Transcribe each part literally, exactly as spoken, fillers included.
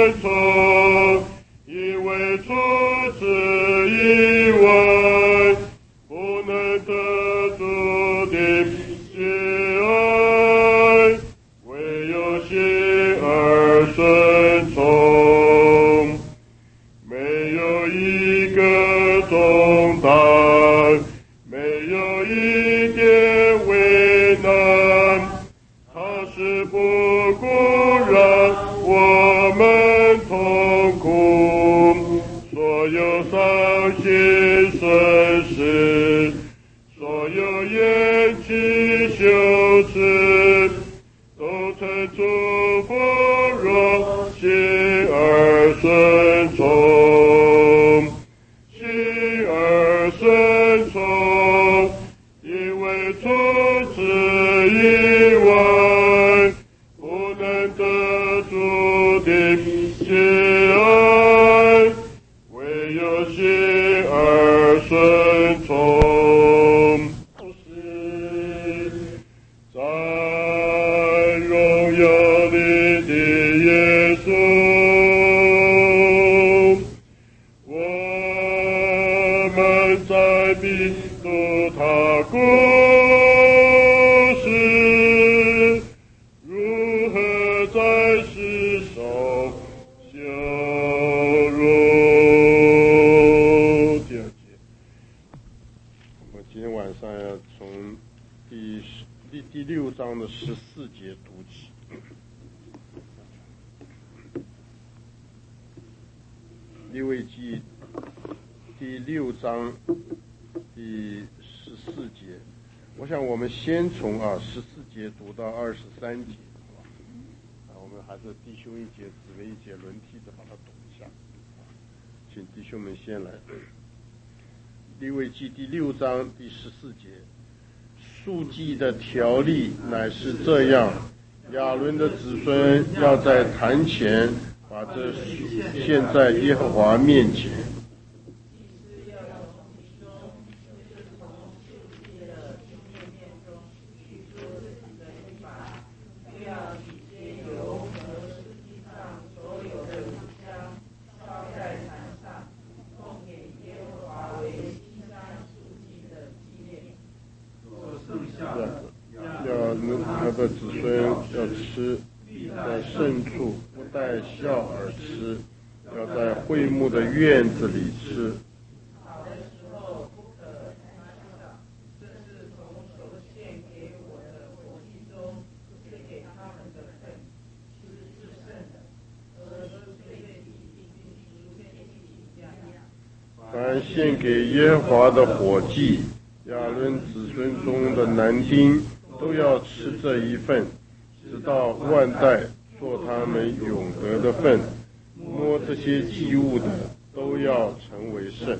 顺从，因为除此以外，不能得主的喜爱，唯有心而顺从，没有一个重担，没有一点为难，它是不顾让我们痛苦，所有伤心损失，所有厌弃羞耻，都曾祝福若心而顺从，心而顺从，因为除此以外，不能得主的喜爱，唯有心而顺从。是在荣耀里的耶稣，我们在必读他故事，如何在世受羞辱。第二节，我们今天晚上要从第十第第六章的十四节读起。利未记第六章第十四节，我想我们先从啊十四节读到二十三节，啊，我们还是弟兄一节，姊妹一节，轮替着把它读一下。请弟兄们先来。利未记第六章第十四节，赎祭的条例乃是这样：亚伦的子孙要在坛前把这献在耶和华面前。他的子孙要吃，在圣处不带笑而吃，要在会幕的院子里吃。好的时候不可贪少，这是从手献给我的火祭中赐给他们的份，是至圣的，和赎罪祭必须赎罪祭一样。凡献给耶和华的火祭，亚伦子孙中的男丁都要吃这一份，直到万代做他们永得的份。摸这些祭物的都要成为圣。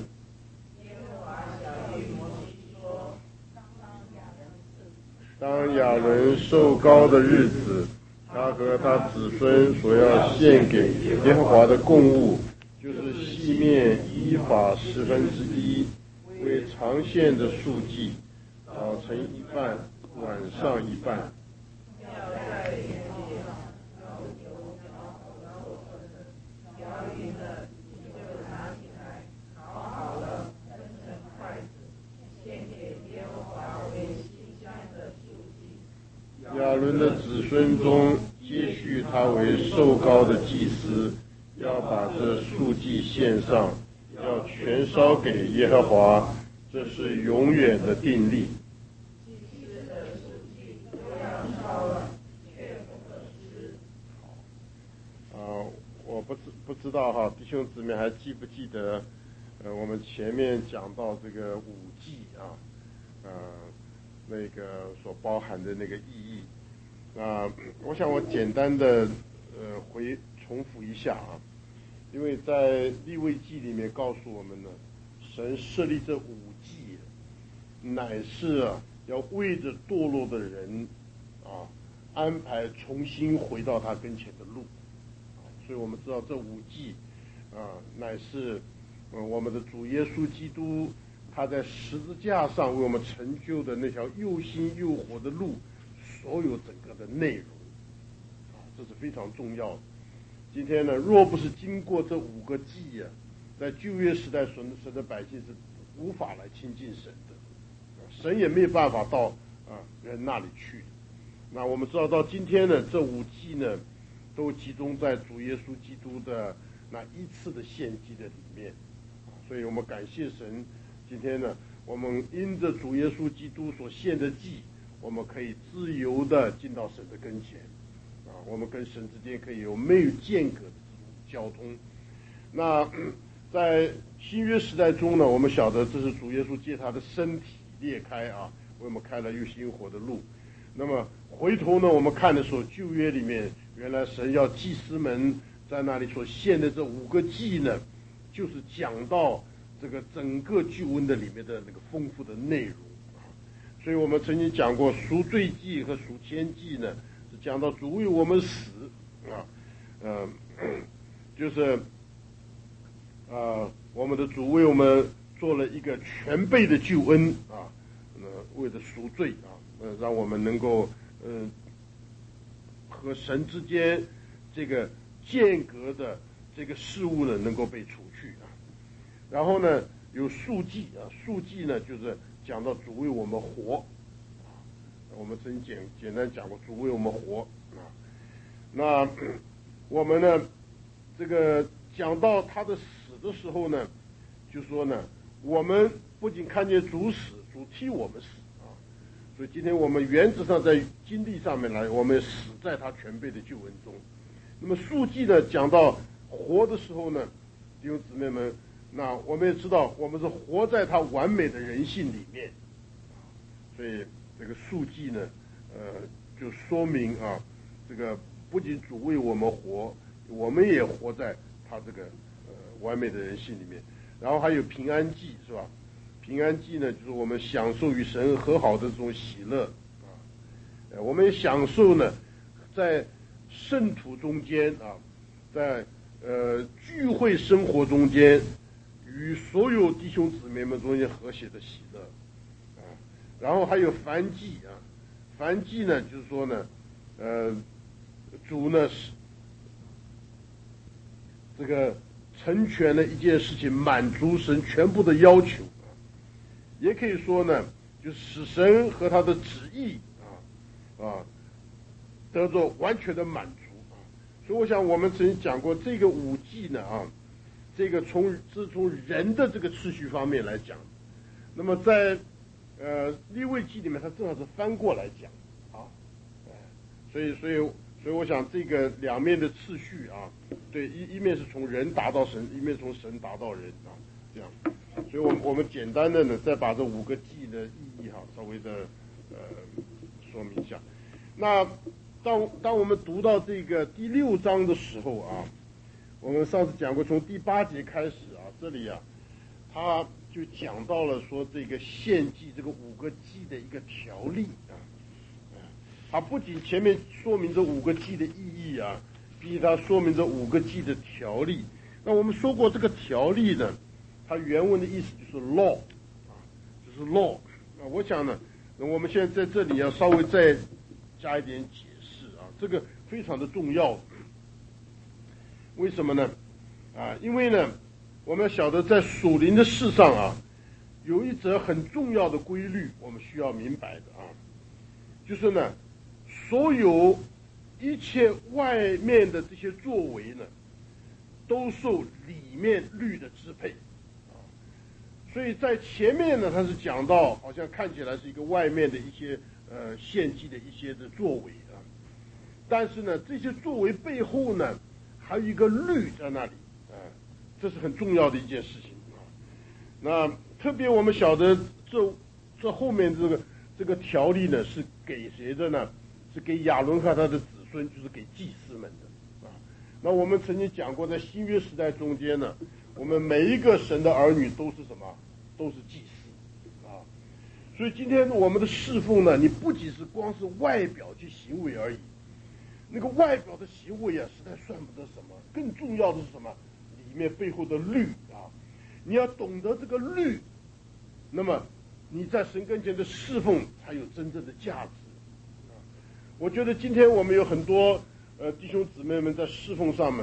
当亚伦受膏的日子，他和他子孙所要献给耶和华的供物，就是细面依法十分之一，为常献的素祭，早晨一半，晚上一半。亚伦的子孙中接续他为受膏的祭司，要把这素祭献上，要全烧给耶和华，这是永远的定例。啊，我不知不知道哈，弟兄姊妹还记不记得，呃，我们前面讲到这个五祭啊，呃，那个所包含的那个意义。啊，我想我简单的呃回重复一下啊，因为在利未记里面告诉我们呢，神设立这五祭，乃是啊要为着堕落的人啊安排重新回到他跟前的路，啊，所以我们知道这五祭啊乃是呃我们的主耶稣基督他在十字架上为我们成就的那条又新又活的路。所有整个的内容，啊，这是非常重要的。 今天呢，若不是经过这五个祭啊，在旧约时代神神的百姓是无法来亲近神的，神也没有办法到啊人那里去。那我们知道到今天呢，这五祭呢，都集中在主耶稣基督的那一次的献祭的里面，所以我们感谢神，今天呢，我们因着主耶稣基督所献的祭，我们可以自由的进到神的跟前，啊，我们跟神之间可以有没有间隔的交通。那在新约时代中呢，我们晓得这是主耶稣借他的身体裂开啊，为我们开了又新又活的路。那么回头呢，我们看的时候，旧约里面原来神要祭司们在那里所献的这五个祭呢，就是讲到这个整个救恩的里面的那个丰富的内容啊。所以我们曾经讲过赎罪祭和赎愆祭呢，是讲到主为我们死啊，呃，就是呃我们的主为我们做了一个全备的救恩啊，呃，为了赎罪啊。呃，让我们能够呃和神之间这个间隔的这个事物呢，能够被除去啊。然后呢，有赎祭啊，赎祭呢就是讲到主为我们活啊。我们曾经简简单讲过，主为我们活啊。那我们呢，这个讲到他的死的时候呢，就说呢，我们不仅看见主死，主替我们死。所以今天我们原则上在经历上面来，我们死在他全备的救恩中。那么赎祭呢，讲到活的时候呢，弟兄姊妹们，那我们也知道，我们是活在他完美的人性里面。所以这个赎祭呢，呃，就说明啊，这个不仅主为我们活，我们也活在他这个呃完美的人性里面。然后还有平安祭，是吧？平安祭呢，就是我们享受与神和好的这种喜乐啊，呃，我们也享受呢，在圣徒中间啊，在呃聚会生活中间，与所有弟兄姊妹们中间和谐的喜乐啊。然后还有燔祭啊，燔祭呢，就是说呢，呃，主呢是这个成全了一件事情，满足神全部的要求。也可以说呢，就使神和他的旨意啊啊得到完全的满足啊。所以我想我们曾经讲过，这个五祭呢啊，这个从是从人的这个次序方面来讲，那么在呃利未记里面，它正好是翻过来讲啊，所以所以所以我想这个两面的次序啊，对，一一面是从人达到神，一面从神达到人啊，这样。所以我们我们简单的呢，再把这五个祭的意义哈，稍微的呃说明一下。那当当我们读到这个第六章的时候啊，我们上次讲过，从第八节开始啊，这里啊，他就讲到了说这个献祭这个五个祭的一个条例啊，他不仅前面说明这五个祭的意义啊，并且他说明这五个祭的条例。那我们说过这个条例呢，它原文的意思就是 law 啊，就是 law 啊。我想呢，我们现在在这里要稍微再加一点解释啊，这个非常的重要。为什么呢？啊，因为呢，我们要晓得在属灵的事上啊，有一则很重要的规律，我们需要明白的啊，就是呢，所有一切外面的这些作为呢，都受里面律的支配。所以在前面呢，他是讲到好像看起来是一个外面的一些呃献祭的一些的作为啊，但是呢，这些作为背后呢，还有一个律在那里啊，这是很重要的一件事情啊。那特别我们晓得这这后面这个这个条例呢，是给谁的呢？是给亚伦和他的子孙，就是给祭司们的啊。那我们曾经讲过，在新约时代中间呢，我们每一个神的儿女都是什么？都是祭司啊。所以今天我们的侍奉呢，你不仅是光是外表去行为而已，那个外表的行为啊，实在算不得什么。更重要的是什么？里面背后的律啊，你要懂得这个律，那么你在神跟前的侍奉才有真正的价值啊。我觉得今天我们有很多呃弟兄姊妹们在侍奉上面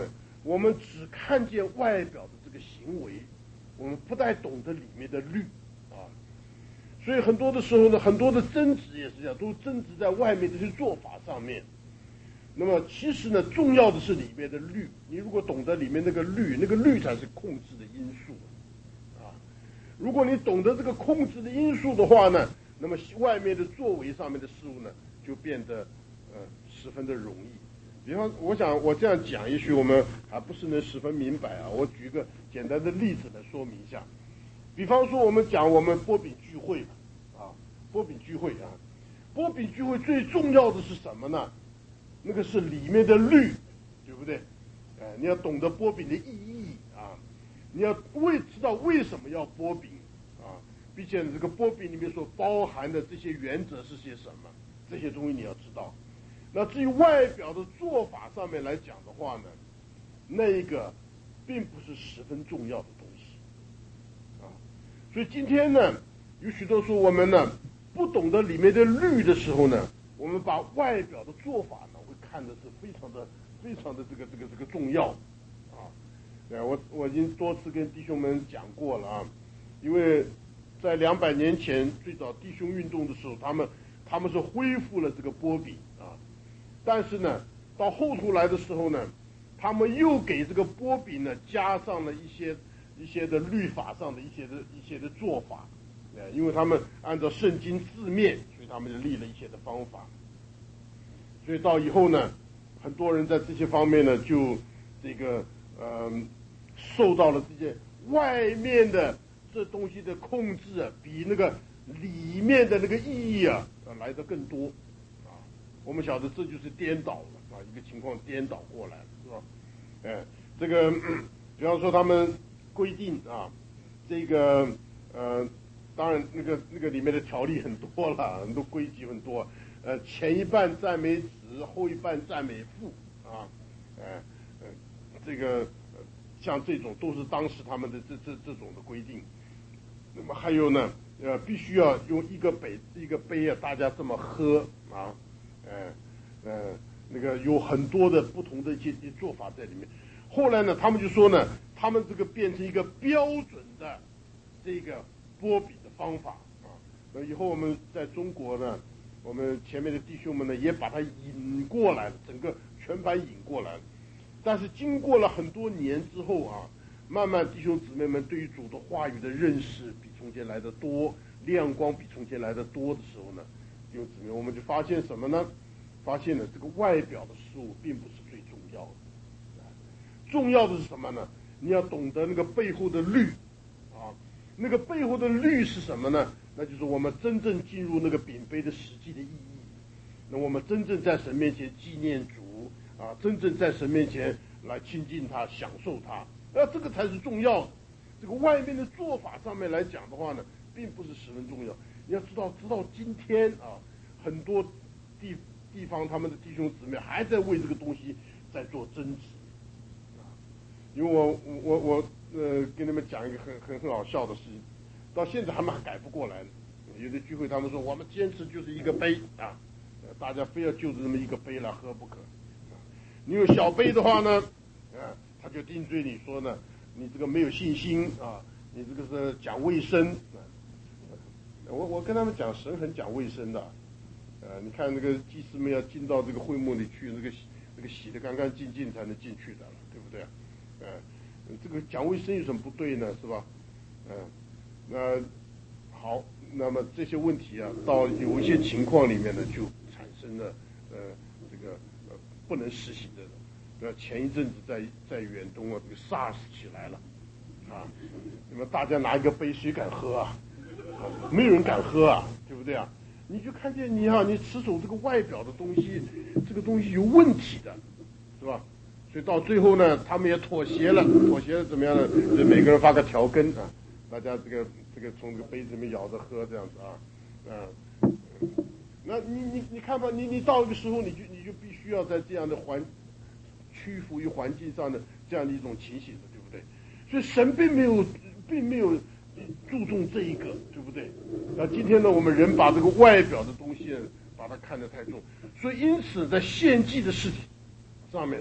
我们只看见外表的这个行为，我们不太懂得里面的律啊。所以很多的时候呢，很多的争执也是这样，都争执在外面这些做法上面。那么其实呢，重要的是里面的律。你如果懂得里面那个律，那个律才是控制的因素啊。如果你懂得这个控制的因素的话呢，那么外面的作为上面的事物呢，就变得呃十分的容易。比方，我想我这样讲，也许我们还不是能十分明白啊。我举一个简单的例子来说明一下。比方说，我们讲我们波饼聚会啊，波饼聚会啊，波饼聚会最重要的是什么呢？那个是里面的律，对不对？哎、呃，你要懂得波饼的意义啊，你要为知道为什么要波饼啊，并且这个波饼里面所包含的这些原则是些什么，这些东西你要知道。那至于外表的做法上面来讲的话呢，那一个并不是十分重要的东西。所以今天呢，有许多时候我们呢不懂得里面的律的时候呢，我们把外表的做法呢会看的是非常的、非常的这个、这个、这个重要啊。呃，我我已经多次跟弟兄们讲过了啊，因为在两百年前最早弟兄运动的时候，他们他们是恢复了这个波比啊，但是呢，到后头来的时候呢，他们又给这个波比呢加上了一些。一些的律法上的一些的一些的做法，呃，因为他们按照圣经字面，所以他们就立了一些的方法。所以到以后呢，很多人在这些方面呢，就这个呃，受到了这些外面的这东西的控制啊，比那个里面的那个意义啊，呃、来得更多啊。我们晓得这就是颠倒了啊，一个情况颠倒过来了，是吧？哎，这个比方说他们。规定啊，这个呃，当然那个那个里面的条例很多了，很多规矩很多。呃，前一半赞美子，后一半赞美父啊，呃呃，这个、呃、像这种都是当时他们的这这这种的规定。那么还有呢，呃，必须要用一个杯一个杯啊，大家这么喝啊，呃呃，那个有很多的不同的一些做法在里面。后来呢，他们就说呢。他们这个变成一个标准的这个波比的方法啊，那以后我们在中国呢，我们前面的弟兄们呢也把它引过来了，整个全盘引过来了。但是经过了很多年之后啊，慢慢弟兄姊妹们对于主的话语的认识比从前来的多，亮光比从前来的多的时候呢，弟兄姊妹我们就发现什么呢？发现了这个外表的事物并不是最重要的，重要的是什么呢？你要懂得那个背后的律啊，那个背后的律是什么呢？那就是我们真正进入那个饼杯的实际的意义。那我们真正在神面前纪念主啊，真正在神面前来亲近他、享受他，那这个才是重要的。这个外面的做法上面来讲的话呢，并不是十分重要。你要知道，直到今天啊，很多地地方他们的弟兄姊妹还在为这个东西在做争执。因为我我我呃跟你们讲一个很很很好笑的事情，到现在他们还改不过来。有的聚会他们说我们坚持就是一个杯啊，大家非要就着这么一个杯来喝不可。你有小杯的话呢，啊，他就定罪你说呢，你这个没有信心啊，你这个是讲卫生啊。我我跟他们讲，神很讲卫生的，呃，你看那个祭司们要进到这个会幕里去，那个那个洗得干干净净才能进去的了，对不对？呃，这个讲卫生有什么不对呢？是吧？嗯、呃，那好，那么这些问题啊，到有一些情况里面呢，就产生了呃这个呃不能实行的。那前一阵子在在远东啊，这个 SARS 起来了啊，那么大家拿一个杯，谁敢喝啊？啊没有人敢喝啊，对不对啊？你就看见你哈、啊，你持守这个外表的东西，这个东西有问题的，是吧？所以到最后呢，他们也妥协了，妥协了怎么样呢？就每个人发个条根啊，大家这个这个从这个杯子里面舀着喝这样子啊，嗯、呃，那你你你看吧，你你到一个时候，你就你就必须要在这样的环屈服于环境上的这样的一种情形的，对不对？所以神并没有并没有注重这一个，对不对？那今天呢，我们人把这个外表的东西把它看得太重，所以因此在献祭的事情上面呢，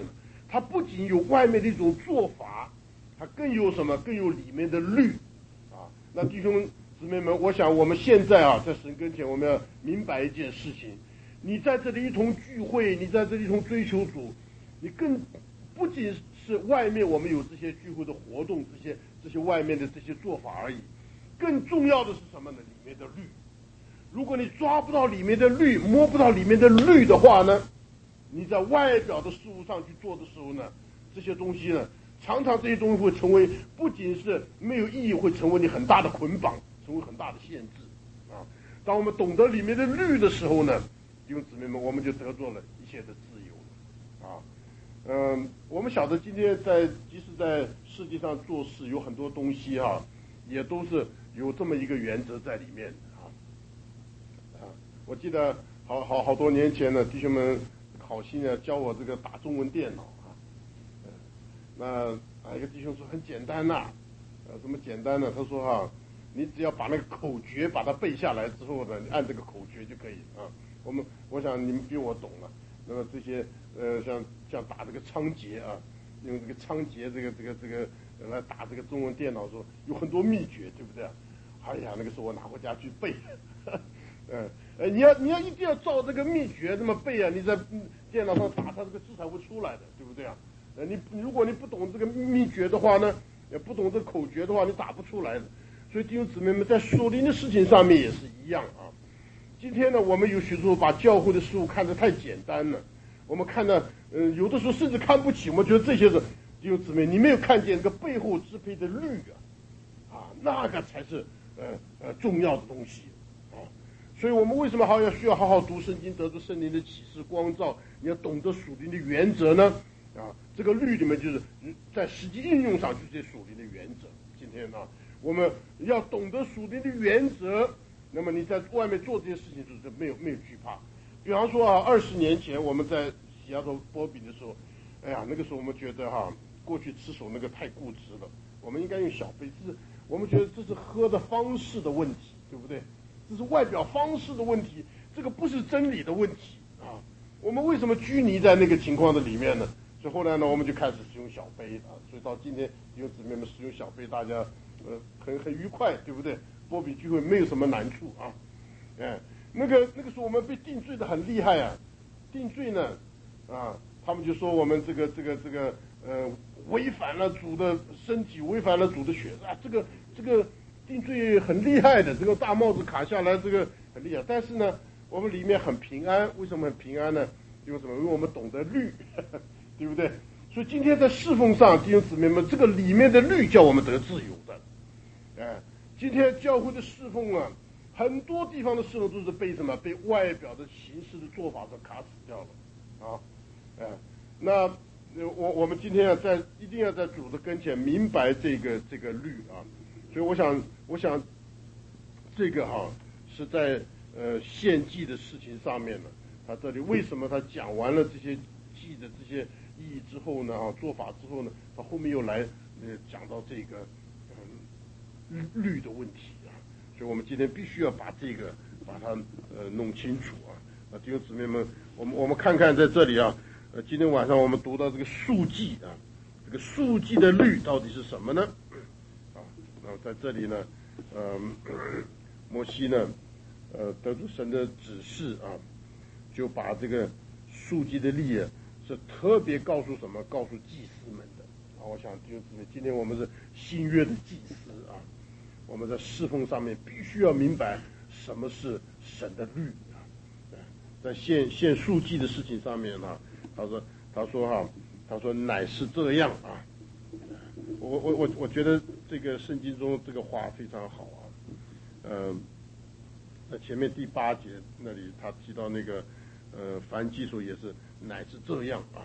它不仅有外面的一种做法，它更有什么？更有里面的律啊。那弟兄姊妹们，我想我们现在啊，在神跟前，我们要明白一件事情：你在这里一同聚会，你在这里一同追求主，你更不仅是外面我们有这些聚会的活动，这些这些外面的这些做法而已，更重要的是什么呢？里面的律。如果你抓不到里面的律，摸不到里面的律的话呢，你在外表的事物上去做的时候呢，这些东西呢，常常这些东西会成为不仅是没有意义，会成为你很大的捆绑，成为很大的限制啊。当我们懂得里面的律的时候呢，弟兄姊妹们，我们就得做了一切的自由了啊。嗯，我们晓得今天在即使在世界上做事，有很多东西啊，也都是有这么一个原则在里面啊。啊，我记得好好好多年前呢，弟兄们好心啊教我这个打中文电脑啊。嗯，那啊一个弟兄说很简单呐、啊，呃，怎么简单呢？他说哈、啊，你只要把那个口诀把它背下来之后呢，你按这个口诀就可以啊。我们我想你们比我懂了。那么这些呃像像打这个仓颉啊，用这个仓颉这个这个这个来打这个中文电脑的时候，有很多秘诀，对不对？哎呀，那个时候我拿回家去背，嗯，呃，你要你要一定要照这个秘诀这么背啊，你在电脑上打，它这个字才会出来的，对不对啊？呃，你如果你不懂这个秘诀的话呢，也不懂这个口诀的话，你打不出来的。所以弟兄姊妹们，在属灵的事情上面也是一样啊。今天呢，我们有许多把教会的事物看得太简单了，我们看的，呃，有的时候甚至看不起。我们觉得这些是弟兄姊妹，你没有看见这个背后支配的律啊，啊，那个才是呃呃重要的东西啊。所以我们为什么还要需要好好读圣经，得到圣灵的启示光照？你要懂得属灵的原则呢？啊，这个律里面就是在实际应用上就是属灵的原则。今天呢，我们要懂得属灵的原则。那么你在外面做这些事情就是没有没有惧怕。比方说啊，二十年前我们在西雅图波比的时候，哎呀，那个时候我们觉得哈、啊，过去吃手那个太固执了，我们应该用小杯。这是我们觉得这是喝的方式的问题，对不对？这是外表方式的问题，这个不是真理的问题啊。我们为什么拘泥在那个情况的里面呢？所以后来呢，我们就开始使用小杯啊。所以到今天弟兄姊妹们使用小杯，大家呃很很愉快，对不对？波比聚会没有什么难处啊，哎，那个那个时候我们被定罪的很厉害啊，定罪呢，啊，他们就说我们这个这个这个呃违反了主的身体，违反了主的血啊，这个这个定罪很厉害的，这个大帽子卡下来，这个很厉害。但是呢，我们里面很平安，为什么很平安呢？因为什么？因为我们懂得律，呵呵对不对？所以今天在侍奉上，弟兄姊妹们，这个里面的律叫我们得自由的，哎。今天教会的侍奉啊，很多地方的侍奉都是被什么？被外表的形式的做法所卡死掉了，啊，哎，那我我们今天要在一定要在主的跟前明白这个这个律啊，所以我想我想这个哈、啊、是在呃献祭的事情上面呢，他这里为什么他讲完了这些祭的这些意义之后呢啊做法之后呢，他后面又来呃讲到这个。律的问题啊，所以我们今天必须要把这个把它呃弄清楚啊。那弟兄姊妹们，我们我们看看在这里啊，呃，今天晚上我们读到这个数记啊，这个数记的律到底是什么呢？啊，那在这里呢，呃，摩西呢，呃，得出神的指示啊，就把这个数记的律啊，是特别告诉什么？告诉祭司们的啊。我想弟兄姊妹，今天我们是新约的祭司啊。我们在侍奉上面必须要明白什么是神的律啊，在献献数祭的事情上面呢、啊，他说他说哈、啊，他说乃是这样啊，我我我我觉得这个圣经中这个话非常好啊，呃，在前面第八节那里他提到那个呃凡祭所也是乃是这样啊，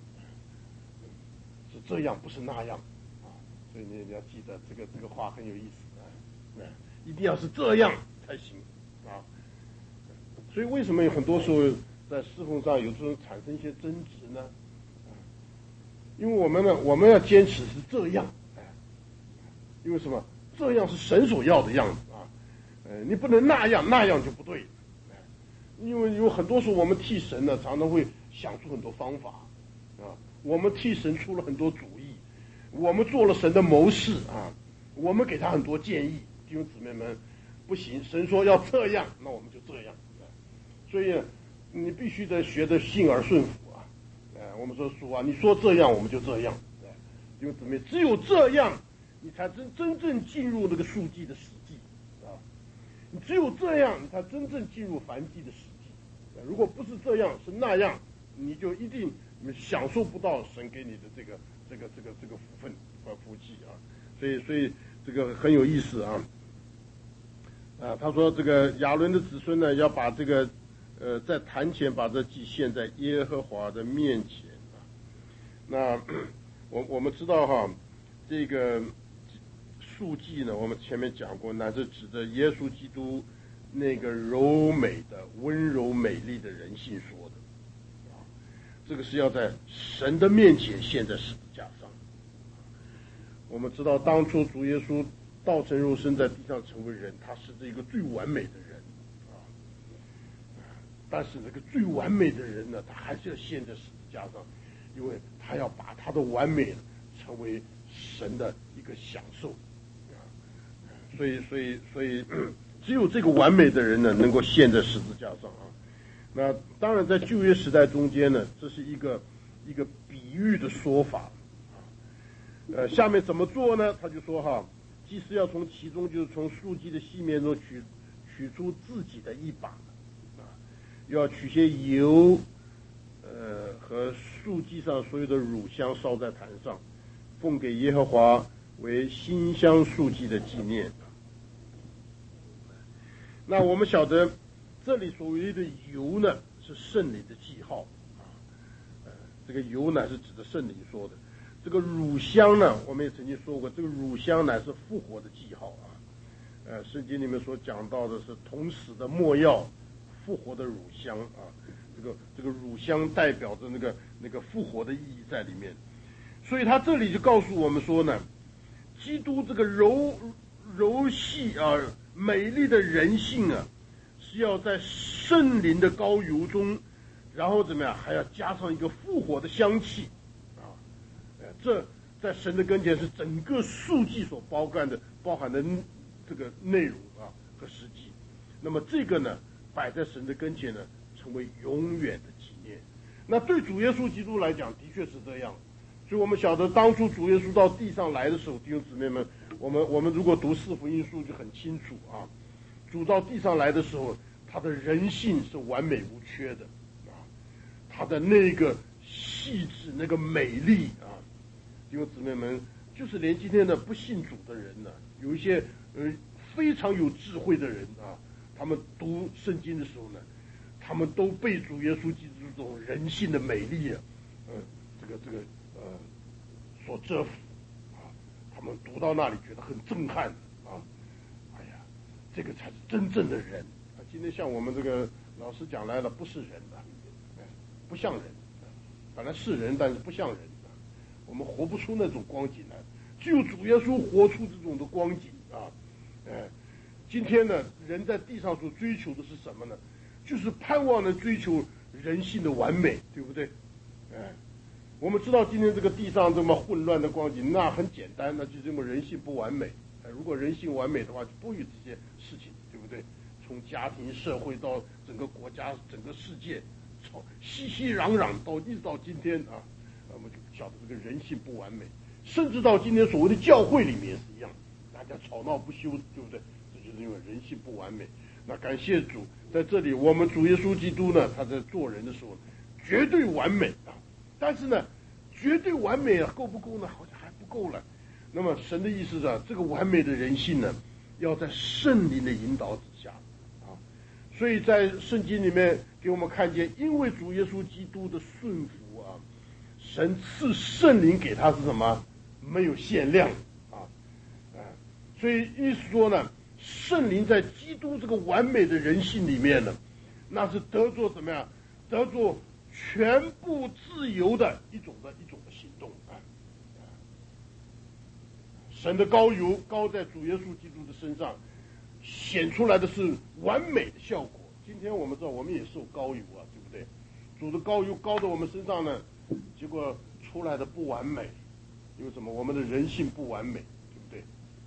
是这样不是那样啊，所以你你要记得这个这个话很有意思。一定要是这样才行啊！所以为什么有很多时候在侍奉上有时候产生一些争执呢？因为我们呢，我们要坚持是这样，因为什么？这样是神所要的样子啊！呃，你不能那样，那样就不对。因为有很多时候我们替神呢，常常会想出很多方法啊。 我们替神出了很多主意，我们做了神的谋士啊，我们给他很多建议。弟兄姊妹们，不行，神说要这样，那我们就这样。所以你必须得学着信而顺服啊！哎，我们说主啊，你说这样，我们就这样。哎，弟兄姊妹，只有这样，你才真真正进入那个数记的实际啊！你只有这样，你才真正进入燔祭的实际。如果不是这样，是那样，你就一定享受不到神给你的这个这个这个这个福分和福气啊！所以，所以这个很有意思啊！啊，他说这个亚伦的子孙呢，要把这个。呃，在坛前把这祭献在耶和华的面前啊。那我我们知道哈，这个数祭呢，我们前面讲过，乃是指着耶稣基督那个柔美的、温柔美丽的人性说的啊。这个是要在神的面前献在十字架上。我们知道，当初主耶稣道成肉身在地上成为人，他是这个最完美的人。但是这个最完美的人呢，他还是要献在十字架上，因为他要把他的完美成为神的一个享受啊。所以，所以，所以，只有这个完美的人呢，能够献在十字架上啊。那当然，在旧约时代中间呢，这是一个一个比喻的说法啊。呃，下面怎么做呢？他就说哈，祭司要从其中，就是从素祭的细面中取取出自己的一把。要取些油，呃，和素祭上所有的乳香烧在坛上，奉给耶和华为馨香素祭的纪念。那我们晓得，这里所谓的油呢，是圣灵的记号啊。呃，这个油乃是指的圣灵说的。这个乳香呢，我们也曾经说过，这个乳香乃是复活的记号啊。呃，圣经里面所讲到的是同死的没药。复活的乳香啊，这个这个乳香代表着那个那个复活的意义在里面，所以他这里就告诉我们说呢，基督这个柔柔细啊美丽的人性啊，是要在圣灵的膏油中，然后怎么样，还要加上一个复活的香气啊，这在神的跟前是整个数据所包含的包含的这个内容啊和实际，那么这个呢？摆在神的跟前呢，成为永远的纪念。那对主耶稣基督来讲，的确是这样。所以我们晓得，当初主耶稣到地上来的时候，弟兄姊妹们，我们我们如果读四福音书就很清楚啊。主到地上来的时候，他的人性是完美无缺的啊，他的那个细致、那个美丽啊，弟兄姊妹们，就是连今天的不信主的人呢，有一些呃非常有智慧的人啊。他们读圣经的时候呢，他们都被主耶稣基督这种人性的美丽啊，呃，这个这个呃所折服啊。他们读到那里觉得很震撼啊，哎呀，这个才是真正的人啊。今天像我们这个老师讲来了，不是人的，不像人，本来是人，但是不像人啊。我们活不出那种光景来，只有主耶稣活出这种的光景啊，哎。今天呢，人在地上所追求的是什么呢？就是盼望能追求人性的完美，对不对？哎，我们知道今天这个地上这么混乱的光景，那很简单，那就是因为人性不完美。哎，如果人性完美的话，就不会有这些事情，对不对？从家庭、社会到整个国家、整个世界，从熙熙攘攘到一直到今天啊，我们就晓得这个人性不完美，甚至到今天所谓的教会里面也是一样，大家吵闹不休，对不对？就是因为人性不完美。那感谢主，在这里我们主耶稣基督呢，他在做人的时候绝对完美啊。但是呢，绝对完美够不够呢？好像还不够了。那么神的意思是啊，这个完美的人性呢，要在圣灵的引导之下啊。所以在圣经里面给我们看见，因为主耶稣基督的顺服啊，神赐圣灵给他是什么？没有限量啊，啊，所以意思说呢，圣灵在基督这个完美的人性里面呢，那是得做怎么样？得做全部自由的一种的一种的行动啊。神的膏油膏在主耶稣基督的身上，显出来的是完美的效果。今天我们知道，我们也受膏油啊，对不对？主的膏油膏在我们身上呢，结果出出来的不完美，因为什么？我们的人性不完美，对不对？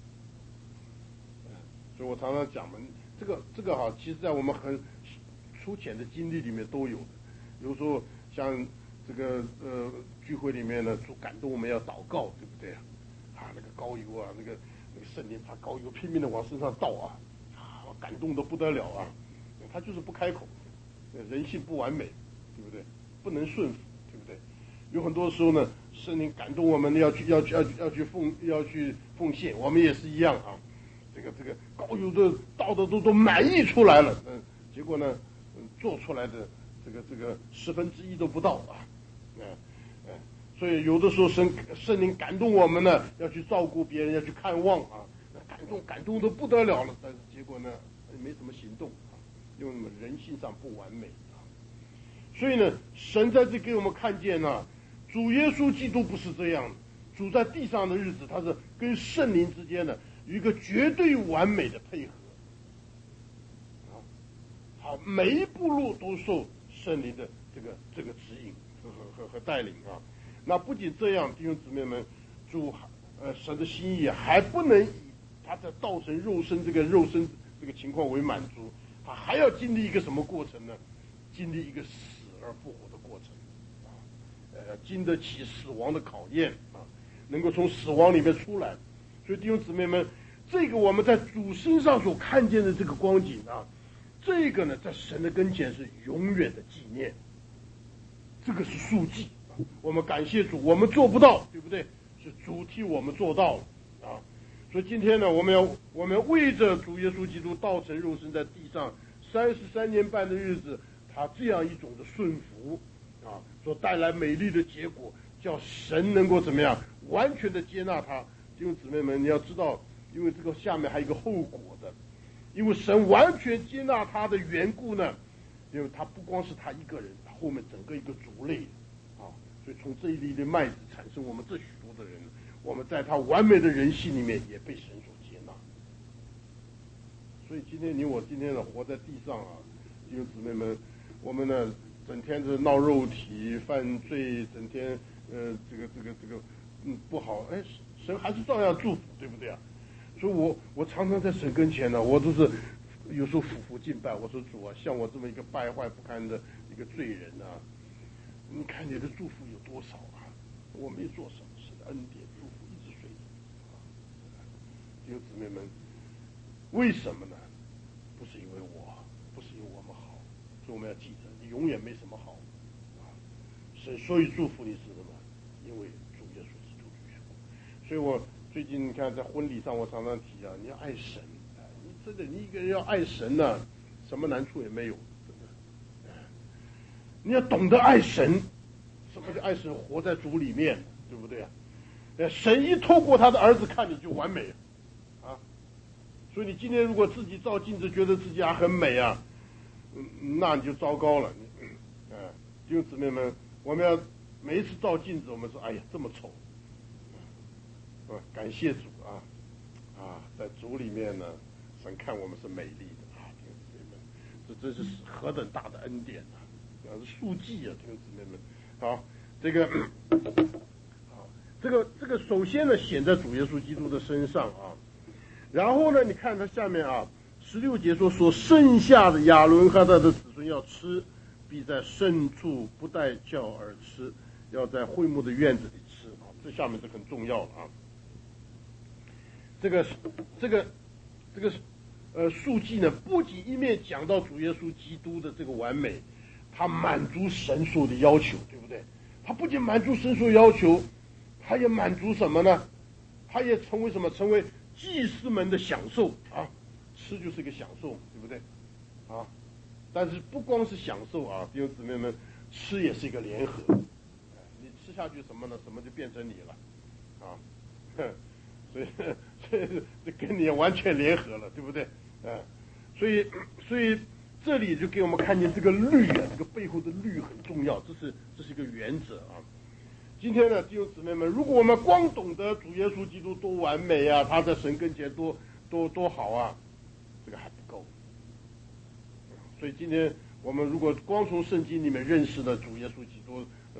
所以我常常讲嘛，这个这个哈，其实在我们很粗浅的经历里面都有的。比如说像这个呃聚会里面呢，主感动我们要祷告，对不对啊？啊，那个膏油啊，那个那个圣灵把膏油拼命的往身上倒啊，啊，感动得不得了啊！他就是不开口，人性不完美，对不对？不能顺服，对不对？有很多时候呢，圣灵感动我们要去要去要去要去奉要去奉献，我们也是一样啊。这个这个膏油的倒的都都满溢出来了，嗯，结果呢，嗯，做出来的这个这个十分之一都不到啊，嗯嗯，所以有的时候圣圣灵感动我们呢，要去照顾别人，要去看望啊，感动感动的不得了了，但是结果呢，没什么行动啊，因为我们人性上不完美啊，所以呢，神在这给我们看见呢、啊，主耶稣基督不是这样的，主在地上的日子，他是跟圣灵之间的有一个绝对完美的配合，啊，好，每一步路都受圣灵的这个这个指引和和和带领啊。那不仅这样，弟兄姊妹们，主呃神的心意还不能以他在道成肉身这个肉身这个情况为满足，他还要经历一个什么过程呢？经历一个死而复活的过程，啊，呃，经得起死亡的考验啊，能够从死亡里面出来。所以弟兄姊妹们，这个我们在主身上所看见的这个光景啊，这个呢，在神的跟前是永远的纪念，这个是数记。我们感谢主，我们做不到，对不对？是主替我们做到了啊。所以今天呢，我们要我们要为着主耶稣基督道成肉身在地上三十三年半的日子，他这样一种的顺服啊，所带来美丽的结果，叫神能够怎么样完全的接纳他。弟兄姊妹们，你要知道，因为这个下面还有一个后果的，因为神完全接纳他的缘故呢，因为他不光是他一个人，他后面整个一个族类啊，所以从这一粒的麦子产生我们这许多的人，我们在他完美的人性里面也被神所接纳。所以今天你我今天呢活在地上啊，弟兄姊妹们，我们呢整天是闹肉体犯罪，整天呃这个这个这个嗯不好，哎。神还是照样祝福，对不对啊？所以我我常常在神跟前呢，我都是有时候俯伏敬拜。我说主啊，像我这么一个败坏不堪的一个罪人啊，你看你的祝福有多少啊？我没做什么，神的恩典祝福一直随着啊。弟兄姊妹们，为什么呢？不是因为我，不是因为我们好，所以我们要记着，你永远没什么好啊。神所以祝福你是什么？因为主耶稣基督的缘故。所以我最近你看在婚礼上，我常常提啊，你要爱神，你真的你一个人要爱神呢、啊，什么难处也没有，真的。你要懂得爱神，什么叫爱神？活在主里面，对不对啊？神一透过他的儿子看你就完美了啊！所以你今天如果自己照镜子觉得自己还很美啊，嗯，那你就糟糕了。嗯，哎、呃，弟兄姊妹们，我们要每一次照镜子，我们说，哎呀，这么丑。感谢主啊啊，在主里面呢，神看我们是美丽的啊，弟兄姊妹们，这真是何等大的恩典啊！啊，是数记啊，弟兄姊妹们。好，这个好，这个这个首先呢显在主耶稣基督的身上啊，然后呢，你看他下面啊，十六节说，所剩下的亚伦和他的子孙要吃，必在圣处不带教而吃，要在会幕的院子里吃啊。这下面是很重要的啊。这个这个这个呃数记呢，不仅一面讲到主耶稣基督的这个完美，他满足神所的要求，对不对？他不仅满足神所要求，他也满足什么呢？他也成为什么？成为祭司们的享受啊！吃就是一个享受，对不对？啊！但是不光是享受啊，弟兄姊妹们，吃也是一个联合。你吃下去什么呢？什么就变成你了，啊！哼。所以，所以这跟你完全联合了，对不对？啊，所以，所以这里就给我们看见这个律啊，这个背后的律很重要，这是这是一个原则啊。今天呢，弟兄姊妹们，如果我们光懂得主耶稣基督多完美啊，他在神跟前多多多好啊，这个还不够。所以今天我们如果光从圣经里面认识了主耶稣基督，呃，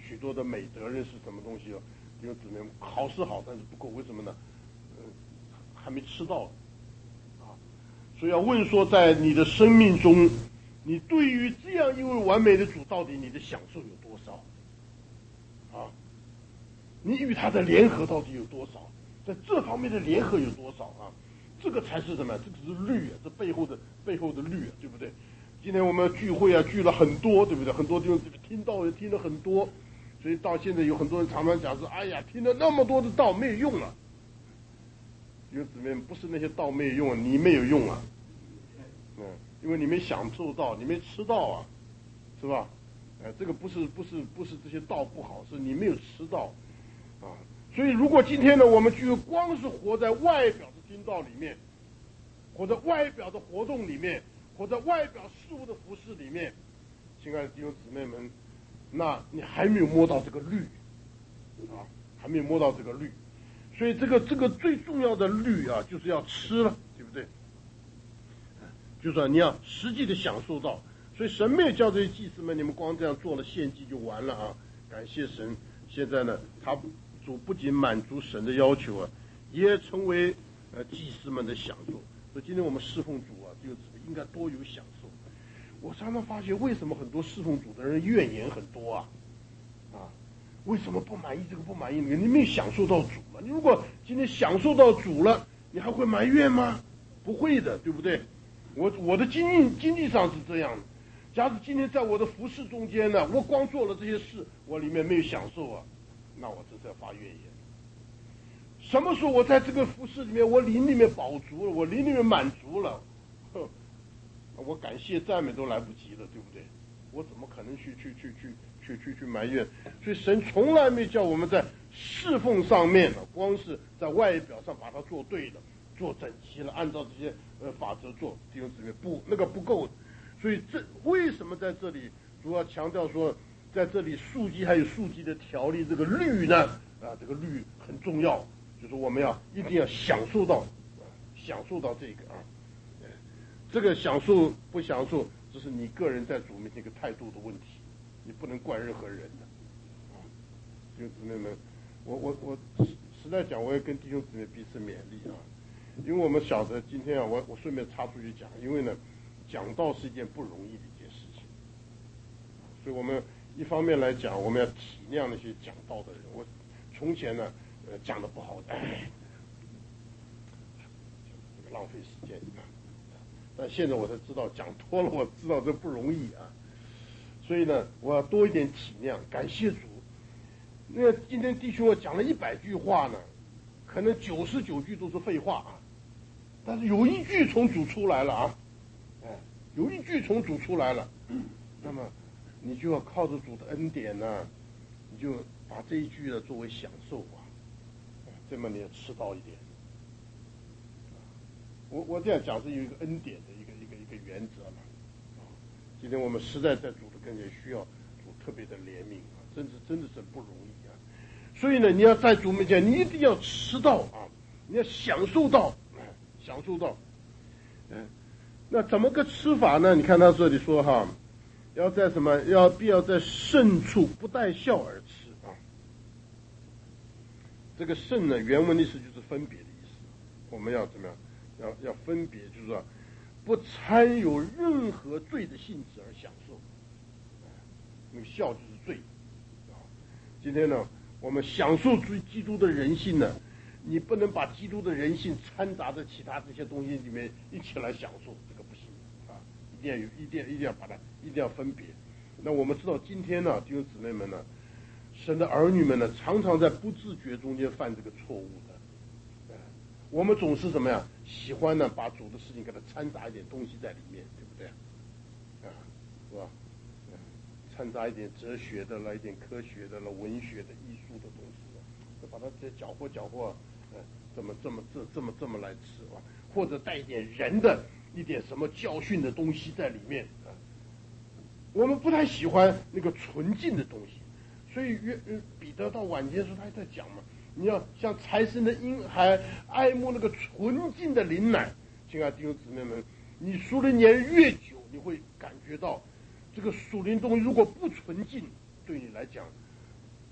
许多的美德，认识什么东西哦，弟兄姊妹，考试好，但是不够，为什么呢？呃，还没吃到啊，所以要问说，在你的生命中，你对于这样一位完美的主，到底你的享受有多少？啊，你与他的联合到底有多少？在这方面的联合有多少啊？这个才是什么？这个是律啊，这背后的背后的律啊，对不对？今天我们聚会啊，聚了很多，对不对？很多地方听道也听了很多，所以到现在有很多人常常讲说：“哎呀，听了那么多的道没有用了。”有姊妹，不是那些道没有用啊，你没有用啊，嗯，因为你没享受到，你没吃到啊，是吧？哎，这个不是不是不是这些道不好，是你没有吃到啊。所以，如果今天呢，我们就光是活在外表的听道里面，活在外表的活动里面。活在外表事物的服饰里面，亲爱的弟兄姊妹们，那你还没有摸到这个律啊，还没有摸到这个律，所以这个这个最重要的律啊，就是要吃了，对不对？就是说你要实际的享受到，所以神没有叫这些祭司们，你们光这样做了献祭就完了啊！感谢神，现在呢，他主不仅满足神的要求啊，也成为呃祭司们的享受。所以今天我们侍奉主啊，就应该多有享受。我常常发现，为什么很多侍奉主的人怨言很多啊？啊，为什么不满意这个不满意那个？你没有享受到主了。你如果今天享受到主了，你还会埋怨吗？不会的，对不对？我我的经济经济上是这样的。假如今天在我的服饰中间呢，我光做了这些事，我里面没有享受啊，那我这是要发怨言。什么时候我在这个服饰里面，我灵里面饱足了，我灵里面满足了，哼，我感谢赞美都来不及了，对不对？我怎么可能去去去去去去去埋怨？所以神从来没叫我们在侍奉上面，光是在外表上把它做对了，做整齐了，按照这些呃法则做，弟兄姊妹，不，那个不够的。所以这为什么在这里主要强调说，在这里数基还有数基的条例这个律呢？啊，这个律很重要。就是我们要一定要享受到，享受到这个啊，这个享受不享受，这是你个人在主面前一个态度的问题，你不能怪任何人的。啊，弟兄姊妹们，我我我实在讲，我也跟弟兄姊妹彼此勉励啊，因为我们晓得今天啊，我我顺便插出去讲，因为呢，讲道是一件不容易的一件事情，所以我们一方面来讲，我们要体谅那些讲道的人。我从前呢。呃，讲的不好，哎，这个浪费时间啊！但现在我才知道，讲多了，我知道这不容易啊。所以呢，我要多一点体谅，感谢主。那今天弟兄我讲了一百句话呢，可能九十九句都是废话啊，但是有一句从主出来了啊，哎，有一句从主出来了，那么你就要靠着主的恩典呢，你就把这一句呢作为享受啊。这么你也吃到一点，我我这样讲是有一个恩典的一个一个一个原则嘛。今天我们实在在主的跟前需要主特别的怜悯啊，真是真的是不容易啊。所以呢，你要在主面前，你一定要吃到啊，你要享受到，享受到。嗯，那怎么个吃法呢？你看他这里说哈，要在什么？要必要在圣处不带笑而吃。这个圣呢，原文的意思就是分别的意思。我们要怎么样？要要分别，就是说，不掺有任何罪的性质而享受。那个笑就是罪啊。今天呢，我们享受基督的人性呢，你不能把基督的人性掺杂在其他这些东西里面一起来享受，这个不行啊！一定要有，一定一定要把它，一定要分别。那我们知道今天呢，弟兄姊妹们呢。神的儿女们呢，常常在不自觉中间犯这个错误的。我们总是怎么样？喜欢呢，把主的事情给它掺杂一点东西在里面，对不对？啊，是吧？掺杂一点哲学的了，一点科学的了，文学的、艺术的东西了，把它再搅和搅和，呃，这么这么这这么这么来吃啊，或者带一点人的一点什么教训的东西在里面啊。我们不太喜欢那个纯净的东西。所以约彼得到晚间时候他还在讲嘛，你要像财神的婴孩爱慕那个纯净的灵奶。亲爱的弟兄姊妹们，你属灵年越久，你会感觉到这个属灵东西如果不纯净，对你来讲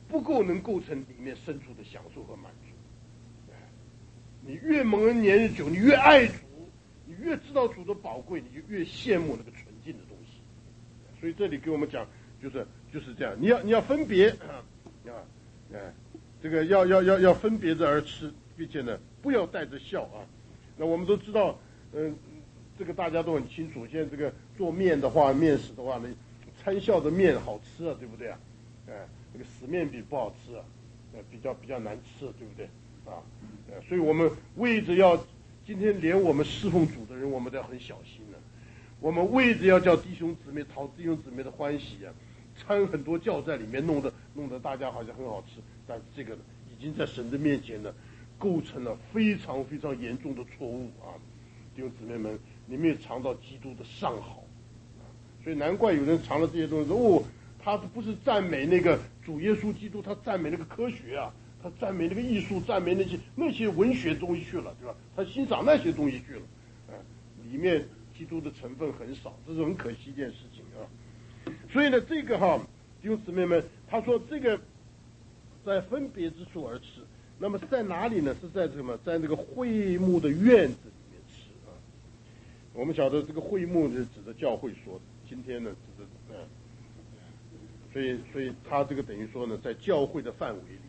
不够能构成里面深处的享受和满足。你越蒙恩年日久，你越爱主，你越知道主的宝贵，你就越羡慕那个纯净的东西。所以这里给我们讲，就是就是这样，你要你要分别啊啊哎，这个要要要要分别着而吃，并且呢不要带着笑啊。那我们都知道，嗯、呃，这个大家都很清楚。现在这个做面的话，面食的话呢，参笑的面好吃啊，对不对啊？哎，这个死面饼不好吃啊，呃，比较比较难吃，对不对？啊，呃，所以我们为着要今天连我们侍奉主的人，我们都要很小心了、啊。我们为着要叫弟兄姊妹讨弟兄姊妹的欢喜啊，掺很多教在里面，弄得弄得大家好像很好吃，但是这个呢，已经在神的面前呢，构成了非常非常严重的错误啊！弟兄姊妹们，你们也尝到基督的上好啊，所以难怪有人尝了这些东西说，哦，他不是赞美那个主耶稣基督，他赞美那个科学啊。他赞美那个艺术，赞美那些那些文学东西去了，对吧？他欣赏那些东西去了，啊，里面基督的成分很少，这是很可惜一件事情啊。所以呢，这个哈，弟兄姊妹们，他说这个在分别之处而吃，那么在哪里呢？是在什么？在那个会幕的院子里面吃啊。我们晓得这个会幕是指的教会说的，今天呢指的嗯，所以所以他这个等于说呢，在教会的范围里。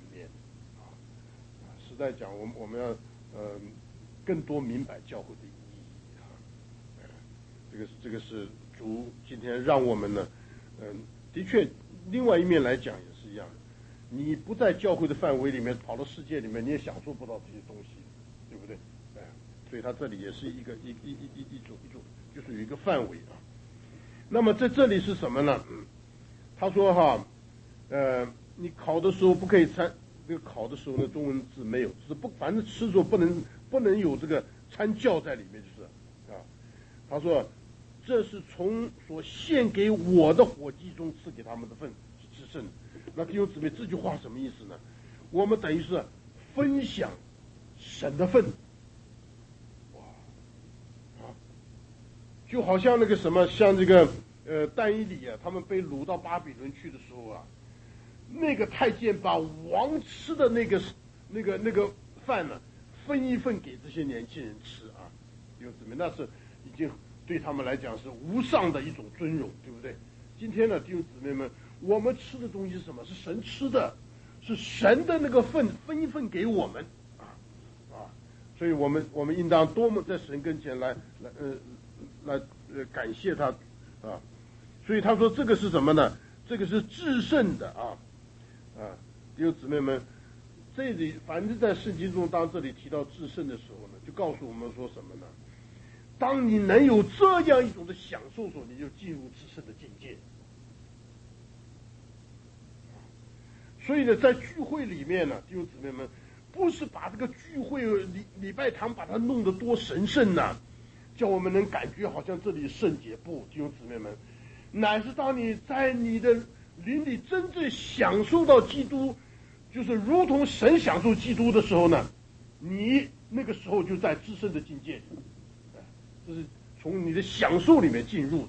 在讲我们我们要呃更多明白教会的意义啊，呃，这个这个是主今天让我们呢，嗯、呃，的确，另外一面来讲也是一样，你不在教会的范围里面，跑到世界里面，你也享受不到这些东西，对不对？哎、呃，所以他这里也是一个一一一一一种一种，就是有一个范围啊。那么在这里是什么呢？嗯、他说哈，呃，你考的时候不可以参。这个考的时候呢，中文字没有，就是不，反正吃的时候不能不能有这个掺教在里面，就是啊。他说，这是从所献给我的火祭中赐给他们的份是至圣。那弟兄姊妹，这句话什么意思呢？我们等于是分享神的份，哇啊，就好像那个什么，像这个呃但以理啊，他们被掳到巴比伦去的时候啊。那个太监把王吃的那个那个那个饭呢，分一份给这些年轻人吃啊，弟兄姊妹，那是已经对他们来讲是无上的一种尊荣，对不对？今天呢，弟兄姊妹们，我们吃的东西是什么？是神吃的，是神的那个份分一份给我们啊啊，所以我们我们应当多么在神跟前来来呃来呃感谢他啊，所以他说这个是什么呢？这个是至圣的啊。啊，弟兄姊妹们，这里反正在圣经中，当这里提到至圣的时候呢，就告诉我们说什么呢？当你能有这样一种的享受的时候，你就进入至圣的境界。所以呢，在聚会里面呢，弟兄姊妹们，不是把这个聚会礼礼拜堂把它弄得多神圣呐、啊，叫我们能感觉好像这里圣洁，不，弟兄姊妹们，乃是当你在你的邻里真正享受到基督，就是如同神享受基督的时候呢，你那个时候就在至圣的境界里，这是从你的享受里面进入的，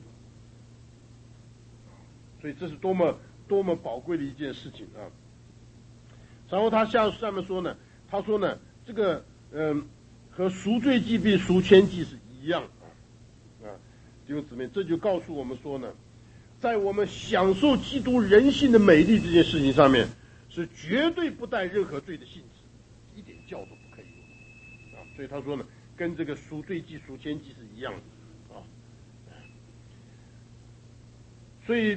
所以这是多么多么宝贵的一件事情啊！然后他下下面说呢，他说呢，这个嗯、呃、和赎罪祭并赎愆祭是一样啊啊，弟兄姊妹，这就告诉我们说呢。在我们享受基督人性的美丽这件事情上面，是绝对不带任何罪的性质，一点教都不可以有啊！所以他说呢，跟这个赎罪祭、赎愆祭是一样的啊。所以，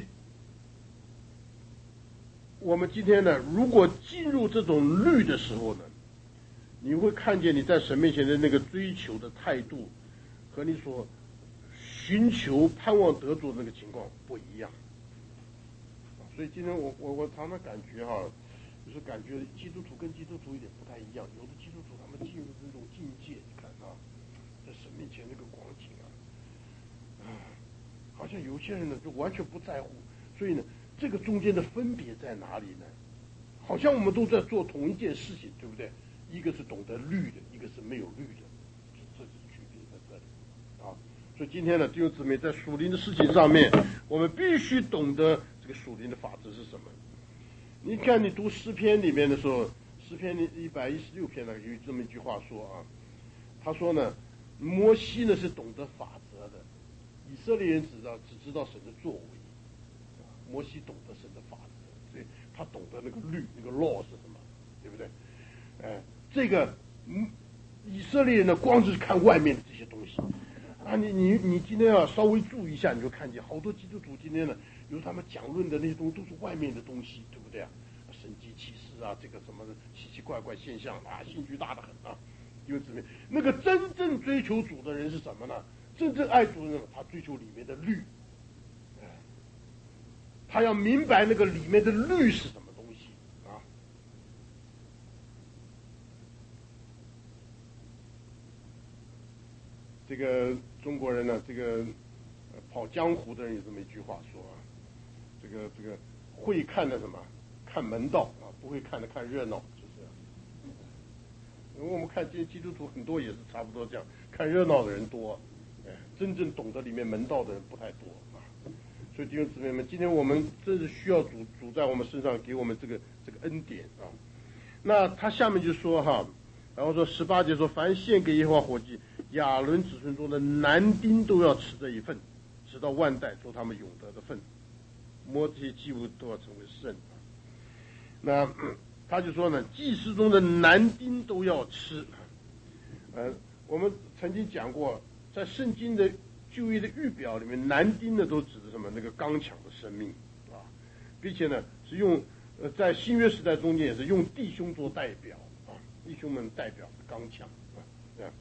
我们今天呢，如果进入这种律的时候呢，你会看见你在神面前的那个追求的态度，和你所寻求盼望得着的那个情况不一样，所以今天我我我常常感觉哈，就是感觉基督徒跟基督徒有点不太一样。有的基督徒他们进入这种境界，你看啊，在神面前那个光景啊，啊，好像有些人呢就完全不在乎。所以呢，这个中间的分别在哪里呢？好像我们都在做同一件事情，对不对？一个是懂得律的，一个是没有律的，这是区别在这里啊。所以今天呢，弟兄姊妹，在属灵的事情上面，我们必须懂得这个属灵的法则是什么。 你看你读诗篇里面的时候，诗篇一百一十六篇呢有这么一句话说啊，他说呢，摩西呢是懂得法则的，以色列人只知道只知道神的作为，摩西懂得神的法则，所以他懂得那个律，那个 law 是什么，对不对？哎，这个嗯，以色列人呢光是看外面的这些东西。啊，你你你今天要稍微注意一下，你就看见好多基督徒今天呢，有他们讲论的那些东西都是外面的东西，对不对啊？神迹奇事啊，这个什么奇奇怪怪现象啊，兴趣大得很啊。因为怎么样？那个真正追求主的人是什么呢？真正爱主的人，他追求里面的律，哎，他要明白那个里面的律是什么东西啊。这个中国人呢，这个、呃、跑江湖的人有这么一句话说啊，这个这个会看的什么，看门道啊，不会看的看热闹，就这样。因为我们看今天基督徒很多也是差不多这样，看热闹的人多，哎，真正懂得里面门道的人不太多啊。所以弟兄姊妹们，今天我们真是需要主主在我们身上给我们这个这个恩典啊。那他下面就说哈，然后说十八节说，凡献给耶和华火祭，亚伦子孙中的男丁都要吃这一份，直到万代做他们永得的份，摸这些祭物都要成为圣。那他就说呢，祭司中的男丁都要吃。呃，我们曾经讲过，在圣经的旧约的预表里面，男丁呢都指的什么？那个刚强的生命啊，并且呢是用呃在新约时代中间也是用弟兄做代表啊，弟兄们代表刚强啊，这样。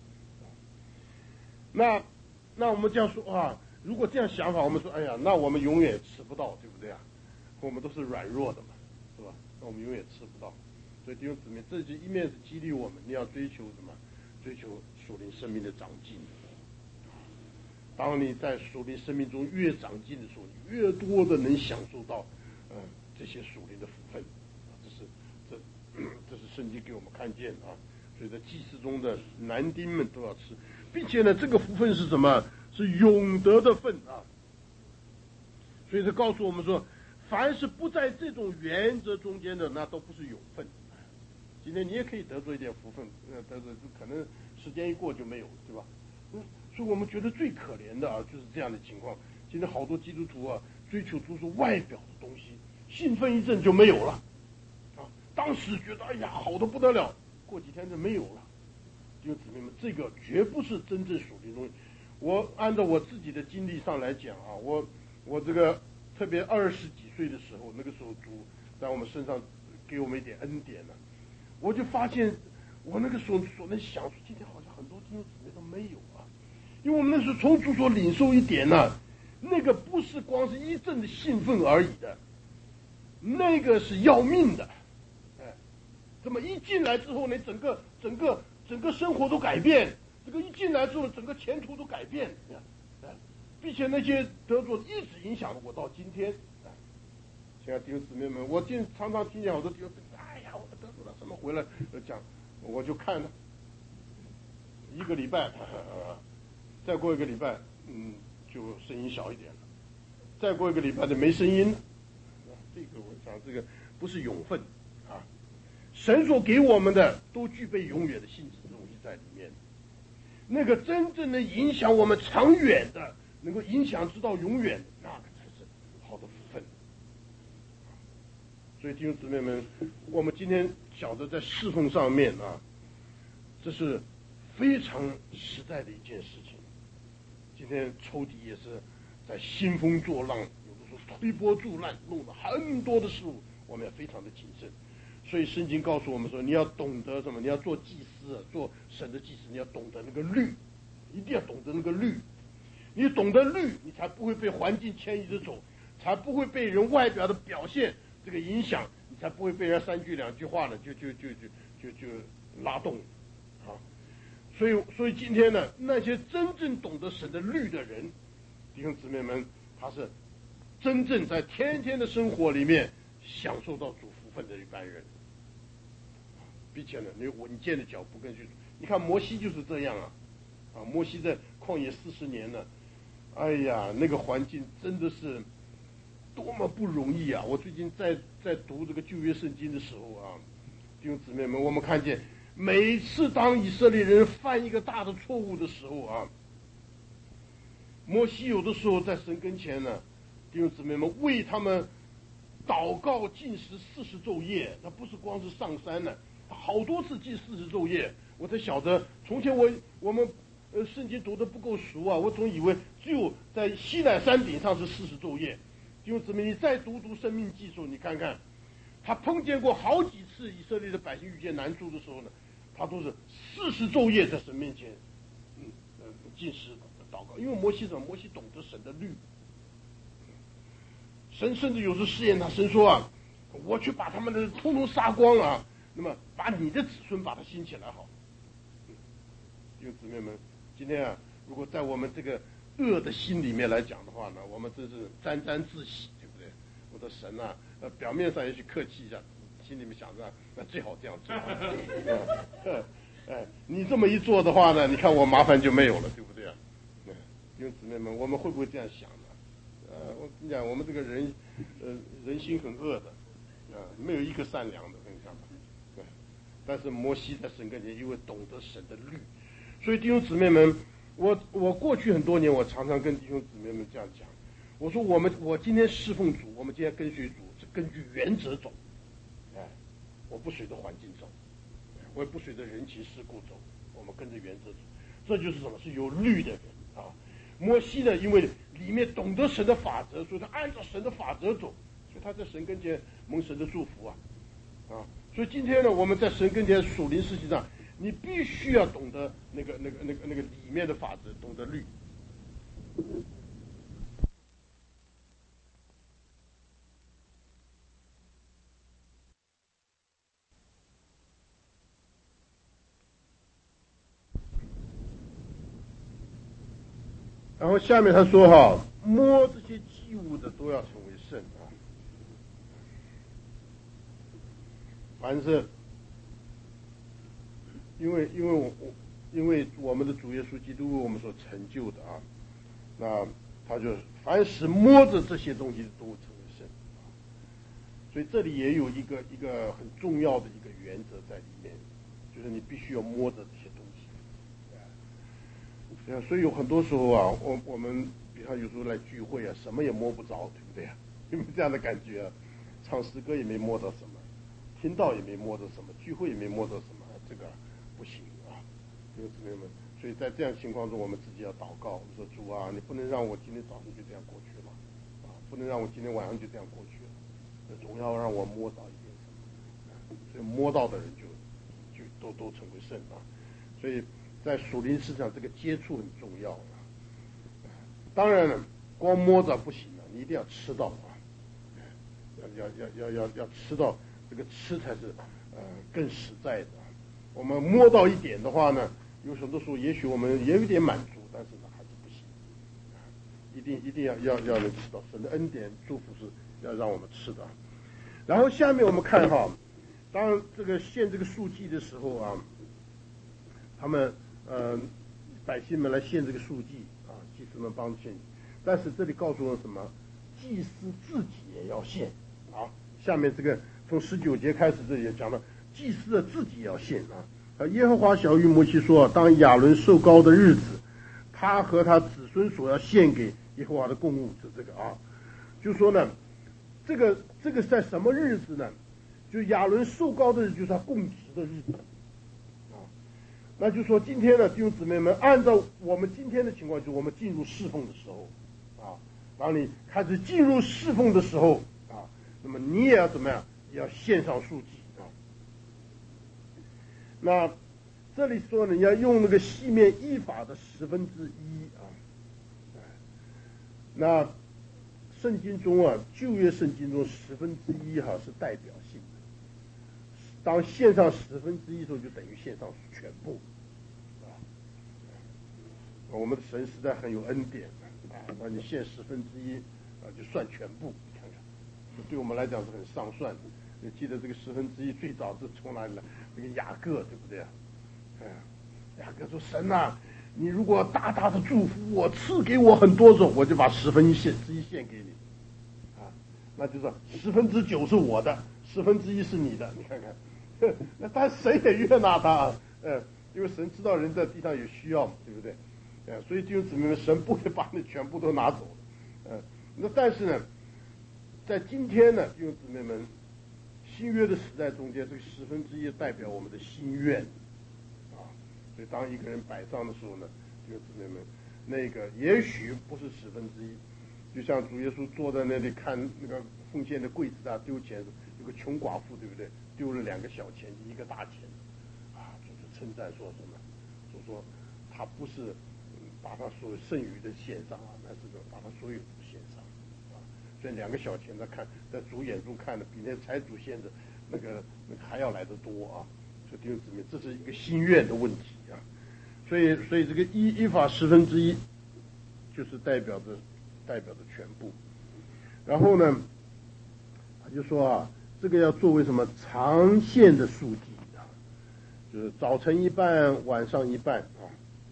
那那我们这样说啊，如果这样想法，我们说，哎呀，那我们永远吃不到，对不对啊？我们都是软弱的嘛，是吧？那我们永远吃不到。所以弟兄姊妹，这就一面是激励我们，你要追求什么？追求属灵生命的长进。当你在属灵生命中越长进的时候，你越多的能享受到，嗯、呃，这些属灵的福分。这是这这是圣经给我们看见啊。所以在祭祀中的男丁们都要吃。并且呢，这个福分是什么？是永得的份啊！所以这告诉我们说，凡是不在这种原则中间的，那都不是永分。今天你也可以得着一点福分，呃，得着可能时间一过就没有，对吧？嗯，所以我们觉得最可怜的啊，就是这样的情况。今天好多基督徒啊，追求都是外表的东西，兴奋一阵就没有了，啊，当时觉得哎呀好的不得了，过几天就没有了。弟兄姊妹们，这个绝不是真正属灵的东西。我按照我自己的经历上来讲啊，我我这个特别二十几岁的时候，那个时候主在我们身上给我们一点恩典了，我就发现我那个时候所能想出，今天好像很多弟兄姊妹都没有啊，因为我们那时候从主所领受一点呢、啊，那个不是光是一阵的兴奋而已的，那个是要命的，哎，这么一进来之后呢，整个整个。整个生活都改变，这个一进来之后，整个前途都改变，并且那些得着一直影响了我到今天。亲爱的弟兄姊妹们，我经常常听见好多弟兄，哎呀，我得着了什么回来讲，我就看了一个礼拜，呃，再过一个礼拜，嗯，就声音小一点了，再过一个礼拜就没声音了。这个我想，这个不是永分啊。神所给我们的都具备永远的性质的东西在里面，那个真正能影响我们长远的，能够影响直到永远，那个才是好的福分。所以弟兄姊妹们，我们今天晓得在侍奉上面啊，这是非常实在的一件事情。今天抽屉也是在兴风作浪，有的时候推波助澜，弄了很多的事物，我们要非常的谨慎。所以圣经告诉我们说，你要懂得什么？你要做祭司，做神的祭司，你要懂得那个律，一定要懂得那个律。你懂得律，你才不会被环境牵引着走，才不会被人外表的表现这个影响，你才不会被人三句两句话呢就就就就就就拉动啊。所以所以今天呢，那些真正懂得神的律的人，弟兄姊妹们，他是真正在天天的生活里面享受到主福分的一般人。并且呢，你有稳健的脚步跟去。你看摩西就是这样啊，啊，摩西在旷野四十年呢，哎呀，那个环境真的是多么不容易啊！我最近在在读这个旧约圣经的时候啊，弟兄姊妹们，我们看见每次当以色列人犯一个大的错误的时候啊，摩西有的时候在神跟前呢，弟兄姊妹们为他们祷告禁食四十昼夜，他不是光是上山呢，他好多次禁四十昼夜。我才晓得，从前我我们呃圣经读得不够熟啊，我总以为只有在西乃山顶上是四十昼夜。弟兄姊妹，你再读读生命记的时候，你看看，他碰见过好几次以色列的百姓遇见难处的时候呢，他都是四十昼夜在神面前，嗯呃禁食祷告。因为摩西什么？摩西懂得神的律。神甚至有时试验他，神说啊，我去把他们的通通杀光啊，那么把你的子孙把他兴起来好。弟兄姊妹们，今天啊，如果在我们这个恶的心里面来讲的话呢，我们真是沾沾自喜，对不对？我的神啊，呃，表面上也许客气一下，心里面想着，那最好这样做。哎，哎，你这么一做的话呢，你看我麻烦就没有了，对不对啊？嗯，弟兄姊妹们，我们会不会这样想呢？呃，我跟你讲，我们这个人，呃，人心很恶的，啊、呃，没有一个善良的，跟你讲吧。对，但是摩西在神跟前，因为懂得神的律，所以弟兄姊妹们，我我过去很多年，我常常跟弟兄姊妹们这样讲，我说我们我今天侍奉主，我们今天跟随主是根据原则走，哎，我不随着环境走，我也不随着人情世故走，我们跟着原则走，这就是什么？是有律的人啊。摩西呢，因为里面懂得神的法则，所以他按照神的法则走，所以他在神跟前蒙神的祝福啊，啊，所以今天呢，我们在神跟前属灵事情上，你必须要懂得那个、那个、那个、那个里面的法则，懂得律。然后下面他说哈，摸这些祭物的都要成为圣啊。凡是因为因为我我因为我们的主耶稣基督为我们所成就的啊，那他就凡是摸着这些东西都成为圣，所以这里也有一个一个很重要的一个原则在里面，就是你必须要摸着这些东西。对啊，所以有很多时候啊，我我们比方有时候来聚会啊，什么也摸不着，对不对啊？有没有这样的感觉啊？唱诗歌也没摸到什么，听到也没摸到什么，聚会也没摸到什么，这个不行啊，弟兄姊妹们。所以在这样情况中，我们自己要祷告，我们说主啊，你不能让我今天早上就这样过去了，啊，不能让我今天晚上就这样过去了，总要让我摸到一点什么，所以摸到的人就就都都成为圣啊，所以。在属灵市场，这个接触很重要啊。当然了，光摸着不行了，你一定要吃到啊，要要要要要要吃到，这个吃才是呃更实在的。我们摸到一点的话呢，有很多时候也许我们也有点满足，但是呢还是不行，一定一定要要要能吃到神的恩典祝福是要让我们吃的。然后下面我们看哈，当这个献这个素祭的时候啊，他们。呃，百姓们来献这个素祭啊，祭司们帮献，但是这里告诉我什么？祭司自己也要献啊。下面这个从十九节开始，这里也讲了，祭司的自己也要献啊。啊，耶和华晓谕摩西说，当亚伦受膏的日子，他和他子孙所要献给耶和华的供物，就这个啊，就说呢，这个这个在什么日子呢？就亚伦受膏的日子，就是他供职的日子。那就说今天呢，弟兄姊妹们，按照我们今天的情况，就是我们进入侍奉的时候，啊，当你开始进入侍奉的时候，啊，那么你也要怎么样？也要献上素祭啊。那这里说呢，你要用那个细面一法的十分之一啊。那圣经中啊，旧约圣经中十分之一哈、啊、是代表性的，当献上十分之一的时候，就等于献上全部。我们的神实在很有恩典啊，那你献十分之一啊，就算全部，你看看，这对我们来讲是很上算的。你记得这个十分之一最早是从哪里来？这个雅各，对不对啊？哎，雅各说：“神呐、啊，你如果大大的祝福我，赐给我很多种，我就把十分一献之一献给你。”啊， 那就是说十分之九是我的，十分之一是你的，你看看，那但谁也悦纳他啊，呃，因为神知道人在地上有需要嘛，对不对？呃，所以弟兄姊妹们，神不会把你全部都拿走的，呃，那但是呢，在今天呢，弟兄姊妹们，新约的时代中间，这个十分之一代表我们的心愿，啊，所以当一个人摆上的时候呢，弟兄姊妹们，那个也许不是十分之一。就像主耶稣坐在那里看那个奉献的柜子啊，丢钱，有个穷寡妇，对不对？丢了两个小钱，一个大钱，啊，主就称赞说什么？就说他不是把他所有剩余的献上啊，那是把他所有的献上啊。所以两个小钱在看，在主眼中看的比那财主献的那个那个还要来得多啊。所以弟兄姊妹，这是一个心愿的问题啊。所以所以这个依依法十分之一，就是代表着。代表的全部，然后呢，他就说啊，这个要作为什么长线的数计啊，就是早晨一半，晚上一半啊。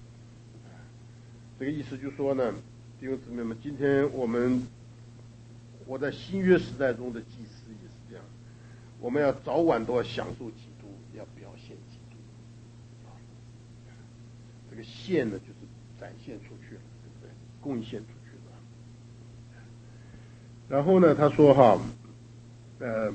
这个意思就是说呢，弟兄姊妹们，今天我们活在新约时代中的祭司也是这样，我们要早晚都要享受基督，要表现基督啊。这个献呢，就是展现出去了，对不对？贡献出去。然后呢，他说哈，呃，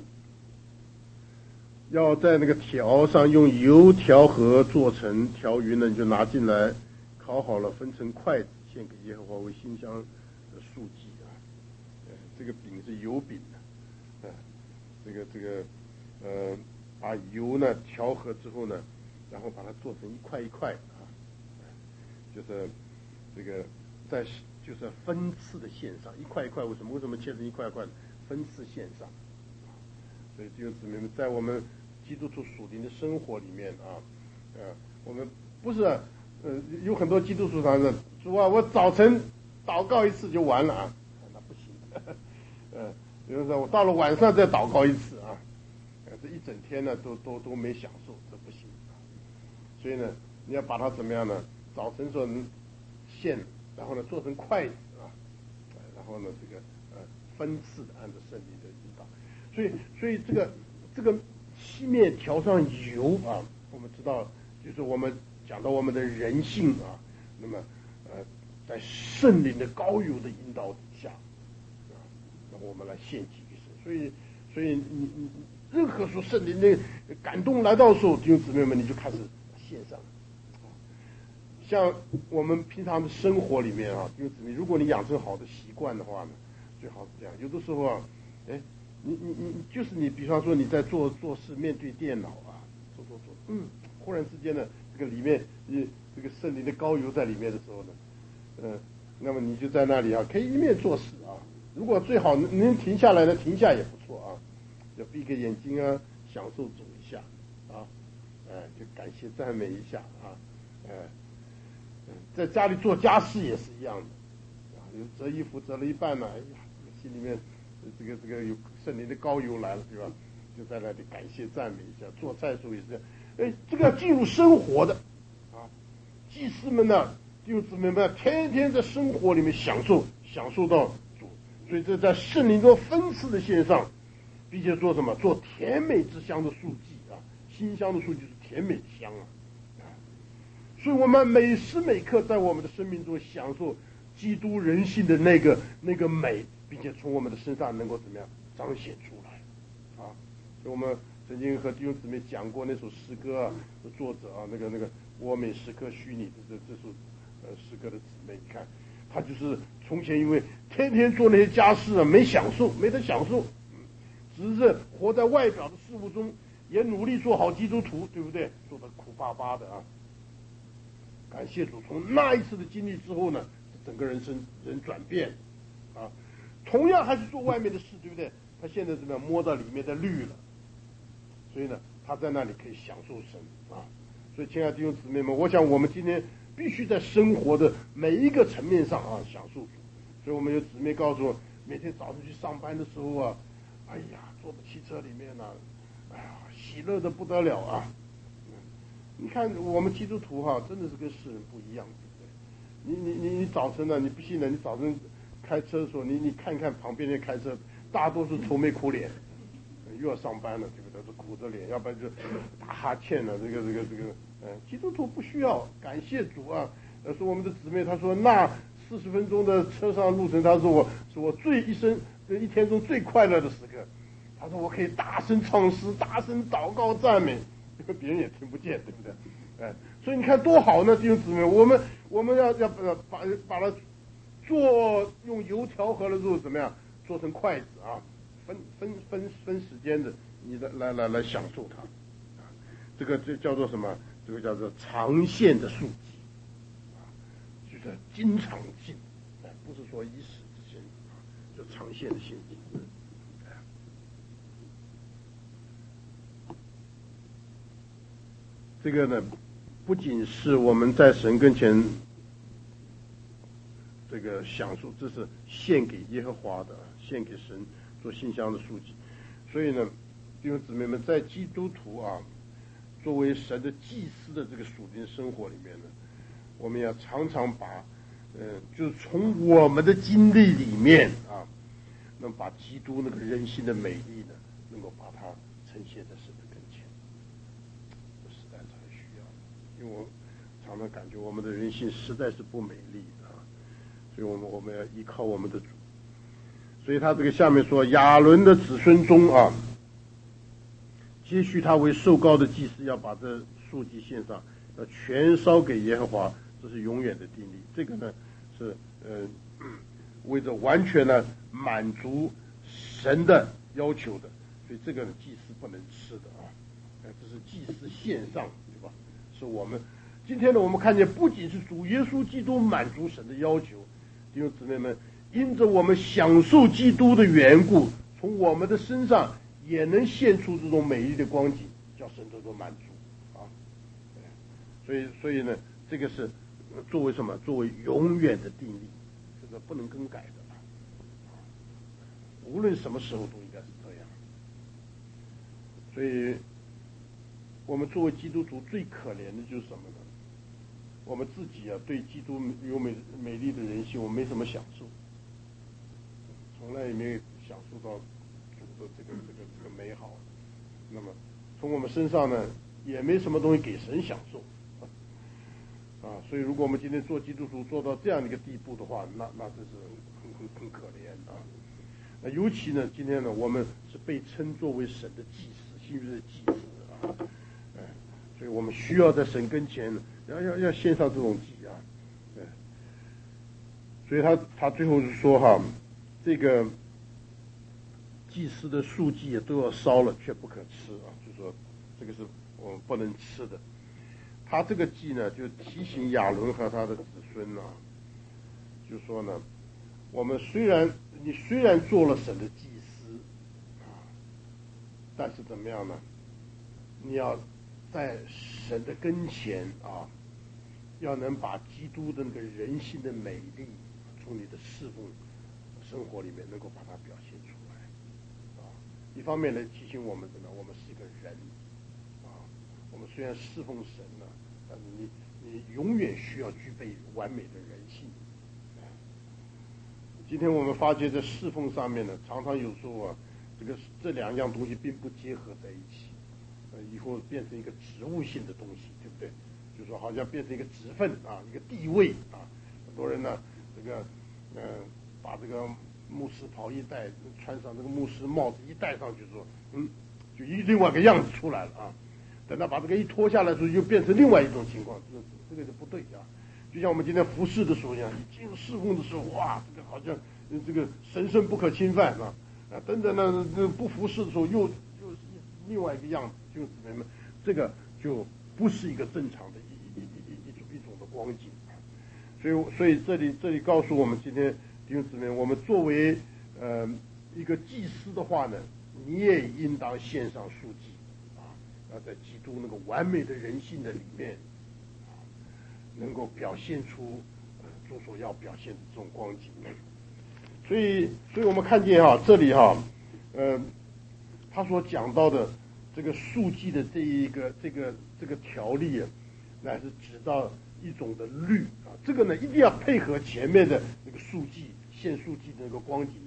要在那个条上用油调和做成条鱼呢，你就拿进来，烤好了分成筷子，献给耶和华为馨香的素祭啊。呃，这个饼是油饼的，呃，这个这个呃，把油呢调和之后呢，然后把它做成一块一块啊，就是这个在。就是分次的献上，一块一块，为什么？为什么切成一块一块的？分次献上。所以弟兄姊妹们，在我们基督徒属灵的生活里面啊，呃，我们不是呃有很多基督徒常说，主啊，我早晨祷告一次就完了啊，那不行。呃，比如说我到了晚上再祷告一次啊，呃，这一整天呢都都都没享受，这不行。所以呢，你要把它怎么样呢？早晨时候献。然后呢，做成筷子啊，然后呢，这个呃分次的按照圣灵的引导，所以所以这个这个西面调上油啊，我们知道就是我们讲到我们的人性啊，那么呃在圣灵的高油的引导底下啊，那我们来献祭给神。所以所以你你任何说圣灵的感动来到的时候，弟兄姊妹们你就开始献上。像我们平常的生活里面啊，就是你如果你养成好的习惯的话呢，最好是这样。有的时候啊，哎，你你你就是你，比方说你在做做事，面对电脑啊，做做做，嗯，忽然之间呢，这个里面你这个圣灵的高油在里面的时候呢，嗯、呃，那么你就在那里啊，可以一面做事啊。如果最好能停下来呢，停下也不错啊，要闭个眼睛啊，享受走一下啊，哎、呃，就感谢赞美一下啊，哎、呃。在家里做家事也是一样的，啊，有折衣服折了一半呢，哎呀，心里面这个这个有圣灵的高油来了，对吧？就在那里感谢赞美一下。做菜的时候也是这样，哎，这个要进入生活的，啊，祭司们呢，弟兄姊妹们天天在生活里面享受享受到主，所以这在圣灵中分次的线上，并且做什么？做甜美之香的素祭啊，馨香的素祭是甜美的香啊。所以我们每时每刻在我们的生命中享受基督人性的那个那个美，并且从我们的身上能够怎么样彰显出来啊！所以我们曾经和弟兄姊妹讲过那首诗歌啊，作者啊，那个那个我美时刻虚拟的这这首呃诗歌的姊妹，你看他就是从前因为天天做那些家事啊，没享受，没得享受，只是活在外表的事物中，也努力做好基督徒，对不对？做得苦巴巴的啊！感谢主，从那一次的经历之后呢，整个人生人转变，啊，同样还是做外面的事，对不对？他现在怎么样摸到里面的绿了，所以呢，他在那里可以享受神啊。所以，亲爱的弟兄姊妹们，我想我们今天必须在生活的每一个层面上啊享受主。所以我们有姊妹告诉我，每天早上去上班的时候啊，哎呀，坐在汽车里面呢、啊，哎呀，喜乐的不得了啊。你看我们基督徒哈、啊，真的是跟世人不一样，对不对？你你你你早晨呢、啊，你不信呢，你早晨开车的时候，你你看看旁边那开车大多数愁眉苦脸，又要上班了，对不对？是苦着脸，要不然就打哈欠了。这个这个这个，嗯，基督徒不需要，感谢主啊！呃，是我们的姊妹，她说那四十分钟的车上路程，她说我是我最一生一天中最快乐的时刻。她说我可以大声唱诗，大声祷告赞美，因为别人也听不见，对不对？哎，所以你看多好呢，弟兄姊妹，我们我们要要把把把它做用油调和了之后怎么样，做成筷子啊，分分分分时间的，你的来来来享受它，啊，这个这叫做什么？这个叫做长线的数计，啊，就是经常性，哎，不是说一时之间，啊，就长线的现金。这个呢，不仅是我们在神跟前这个享受，这是献给耶和华的，献给神做馨香的素祭。所以呢，弟兄姊妹们，在基督徒啊，作为神的祭司的这个属灵生活里面呢，我们要常常把，呃，就是从我们的经历里面啊，能把基督那个人性的美丽呢，能够把它呈现在神的跟前。这实在是很需要，因为我常常感觉我们的人性实在是不美丽啊，所以我们我们要依靠我们的主。所以他这个下面说，亚伦的子孙中啊，接续他为受膏的祭司，要把这素祭献上，要全烧给耶和华，这是永远的定例。这个呢是呃为着完全呢满足神的要求的，所以这个呢祭司不能吃的啊，这是祭司献上，对吧？是我们今天呢我们看见，不仅是主耶稣基督满足神的要求，弟兄姊妹们，因着我们享受基督的缘故，从我们的身上也能现出这种美丽的光景，叫神得到满足啊。所以，所以呢，这个是作为什么？作为永远的定力，这个不能更改的，无论什么时候都应该是这样。所以，我们作为基督徒最可怜的就是什么呢？我们自己啊，对基督有美美丽的人性，我们没什么享受，从来也没有享受到主的这个这个这个美好。那么，从我们身上呢，也没什么东西给神享受。啊，所以如果我们今天做基督徒做到这样的一个地步的话，那那真是很很很可怜啊。那尤其呢，今天呢，我们是被称作为神的祭司，新约的祭司啊，哎，所以我们需要在神跟前要要要献上这种祭啊，对。所以他他最后是说哈，这个祭司的素祭也都要烧了，却不可吃啊，就说这个是我们不能吃的。他这个祭呢，就提醒亚伦和他的子孙啊，就说呢，我们虽然你虽然做了神的祭司啊，但是怎么样呢？你要在神的跟前啊，要能把基督的那个人性的美丽，从你的侍奉生活里面能够把它表现出来啊。一方面来提醒我们什么？我们是一个人啊，我们虽然侍奉神呢，但是你你永远需要具备完美的人性。今天我们发觉在侍奉上面呢，常常有时候啊，这个这两样东西并不结合在一起，呃，以后变成一个职务性的东西，对不对？就说好像变成一个职分啊，一个地位啊。很多人呢，这个呃，把这个牧师袍一戴，穿上这个牧师帽子一戴上去说，嗯，就一另外一个样子出来了啊。等他把这个一脱下来的时候，就变成另外一种情况，这这个就不对啊。就像我们今天服侍的时候一样，一进入侍奉的时候，哇，这个好像这个神圣不可侵犯啊啊，等等呢，这不服侍的时候又又是另外一个样子，就是什么？这个就不是一个正常的一一一一一种一种的光景。所以，所以这里这里告诉我们，今天弟兄姊妹，我们作为呃一个祭司的话呢，你也应当献上素祭啊，要在基督那个完美的人性的里面。能够表现出呃主所要表现的这种光景，所以，所以我们看见哈，这里哈，呃，他所讲到的这个素祭的这一个这个这个条例啊，乃是指到一种的律啊，这个呢一定要配合前面的那个素祭献素祭的那个光景啊，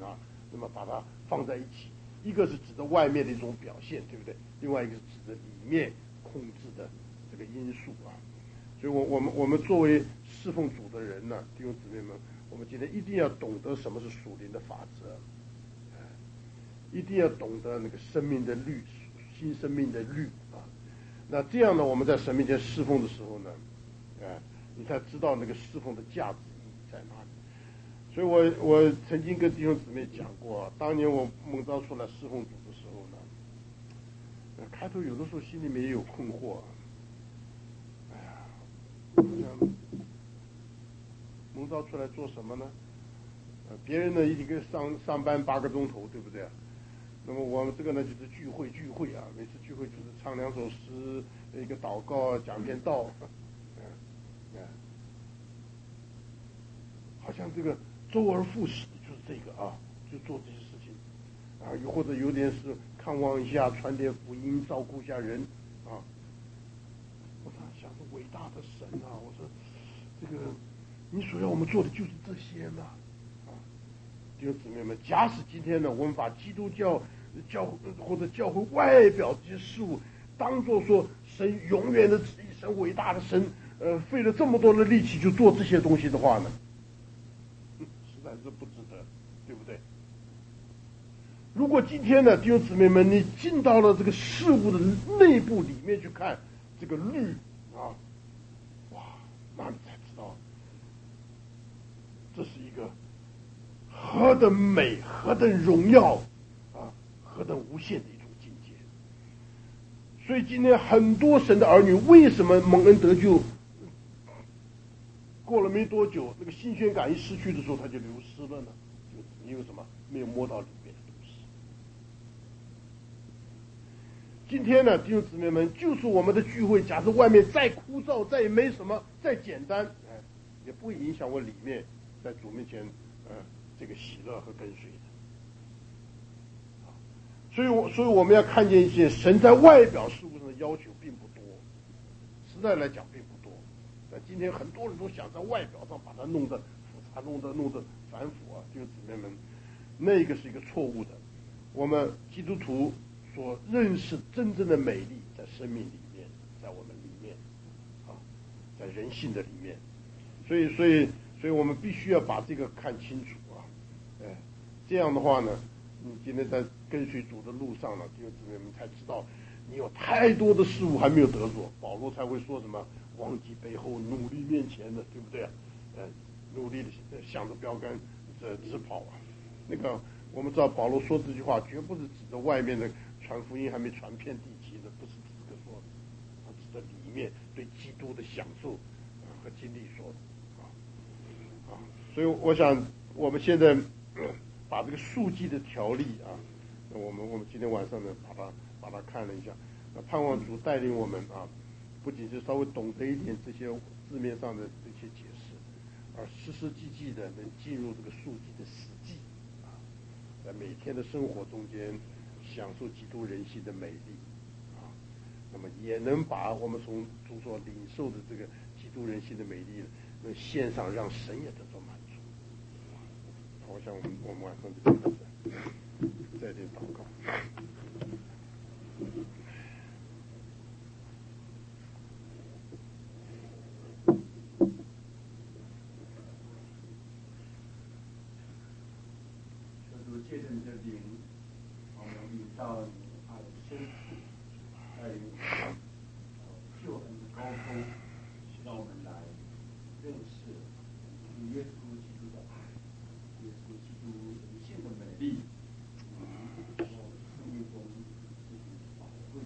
那么把它放在一起，一个是指的外面的一种表现，对不对？另外一个是指的里面控制的这个因素啊。所以我我们我们作为侍奉主的人呢，弟兄姊妹们，我们今天一定要懂得什么是属灵的法则，一定要懂得那个生命的律，新生命的律啊。那这样呢，我们在神面前侍奉的时候呢，哎，你才知道那个侍奉的价值意义在哪里。所以我我曾经跟弟兄姊妹讲过，当年我蒙召出来侍奉主的时候呢，开头有的时候心里面也有困惑，哎呀，好像蒙召出来做什么呢？呃，别人呢一个上上班八个钟头，对不对？那么我们这个呢就是聚会聚会啊，每次聚会就是唱两首诗，一个祷告，讲篇道，嗯嗯，好像这个周而复始的就是这个啊，就做这些事情啊，又或者有点是看望一下，传点福音，照顾一下人啊。我想着伟大的神啊，我说这个你所要我们做的就是这些嘛啊，弟兄姊妹们，假使今天呢，我们把基督教教或者教会外表这些事物当作说神永远的旨意，神伟大的神，呃，费了这么多的力气就做这些东西的话呢，实在是不值得，对不对？如果今天呢，弟兄姊妹们，你进到了这个事物的内部里面去看这个律啊，哇，那你才知道，这是一个何等美、何等荣耀啊、何等无限的一种境界。所以今天很多神的儿女为什么蒙恩得救，过了没多久，那个新鲜感一失去的时候，他就流失了呢？就因为什么？没有摸到里面的东西。今天呢，弟兄姊妹们，就是我们的聚会，假设外面再枯燥、再没什么、再简单，哎，也不会影响我里面在主面前，呃，这个喜乐和跟随的。所以我，所以我们要看见一些神在外表事物上的要求并不多，实在来讲并不多。但今天很多人都想在外表上把它弄得复杂，弄得弄得繁复啊，弟兄姊妹们，那个是一个错误的。我们基督徒所认识真正的美丽，在生命里面，在我们里面，啊，在人性的里面。所以，所以，所以我们必须要把这个看清楚啊，哎，这样的话呢，你今天在跟随主的路上呢，弟兄姊妹们才知道，你有太多的事物还没有得着，保罗才会说什么忘记背后，努力面前的，对不对啊？呃，努力的向着标杆这直跑啊。那个我们知道保罗说这句话，绝不是指着外面的传福音还没传遍地极的，不是指着说的，他指着里面对基督的享受、呃、和经历说的啊啊。所以我想我们现在、呃、把这个数记的条例啊，那我们我们今天晚上呢把它把它看了一下，那盼望主带领我们啊，不仅是稍微懂得一点这些字面上的这些解释，而实实际际的能进入这个数记的实际啊，在每天的生活中间享受基督人性的美丽啊，那么也能把我们从主所领受的这个基督人性的美丽能献上，让神也得到满足。我想我们我们晚上就这样子，再点祷告。 借着你的灵，我们领到你爱的深处，带领我们救恩的高峰，让我们来认识耶稣基督的爱，耶稣基督人性的美丽，然后生命中自己宝贵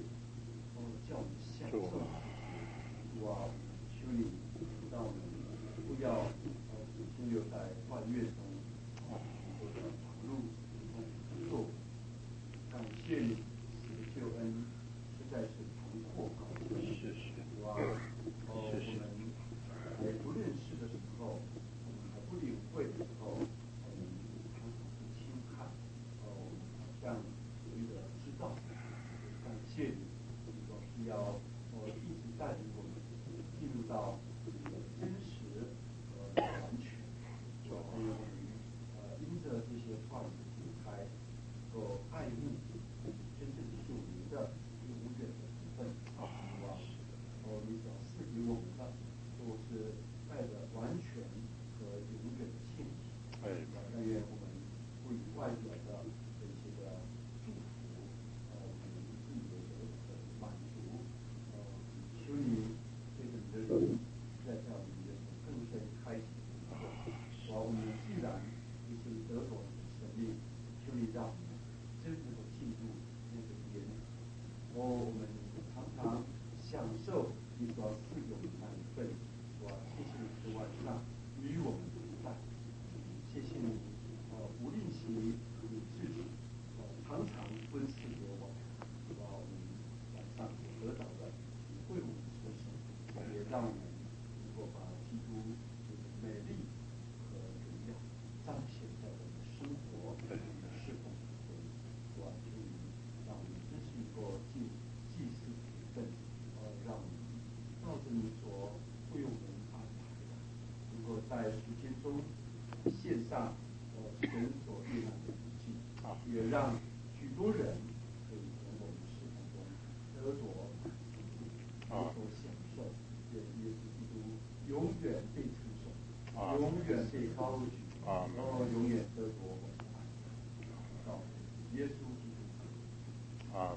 十天中献上呃神所悦纳的礼祭，也让许多人可以从我们试探中得着有所享受，愿耶稣基督永远被称颂，永远被高举，然后永远得着我们的爱。到耶稣基督。 啊。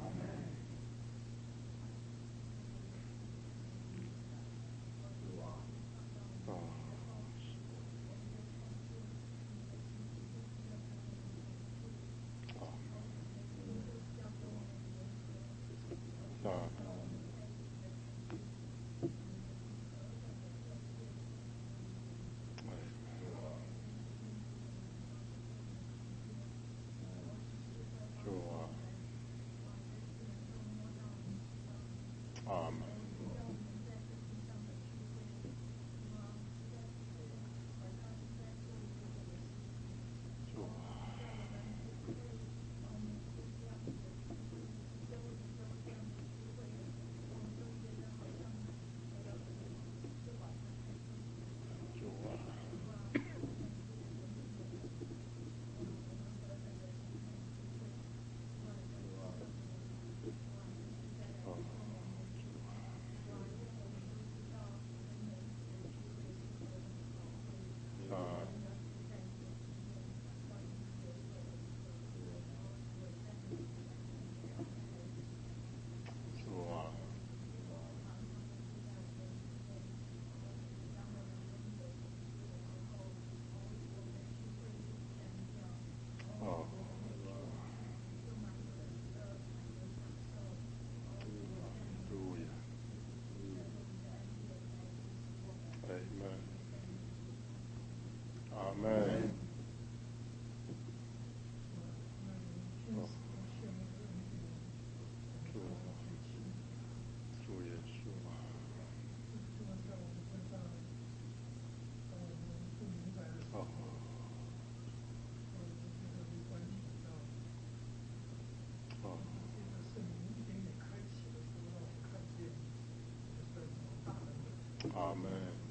阿门。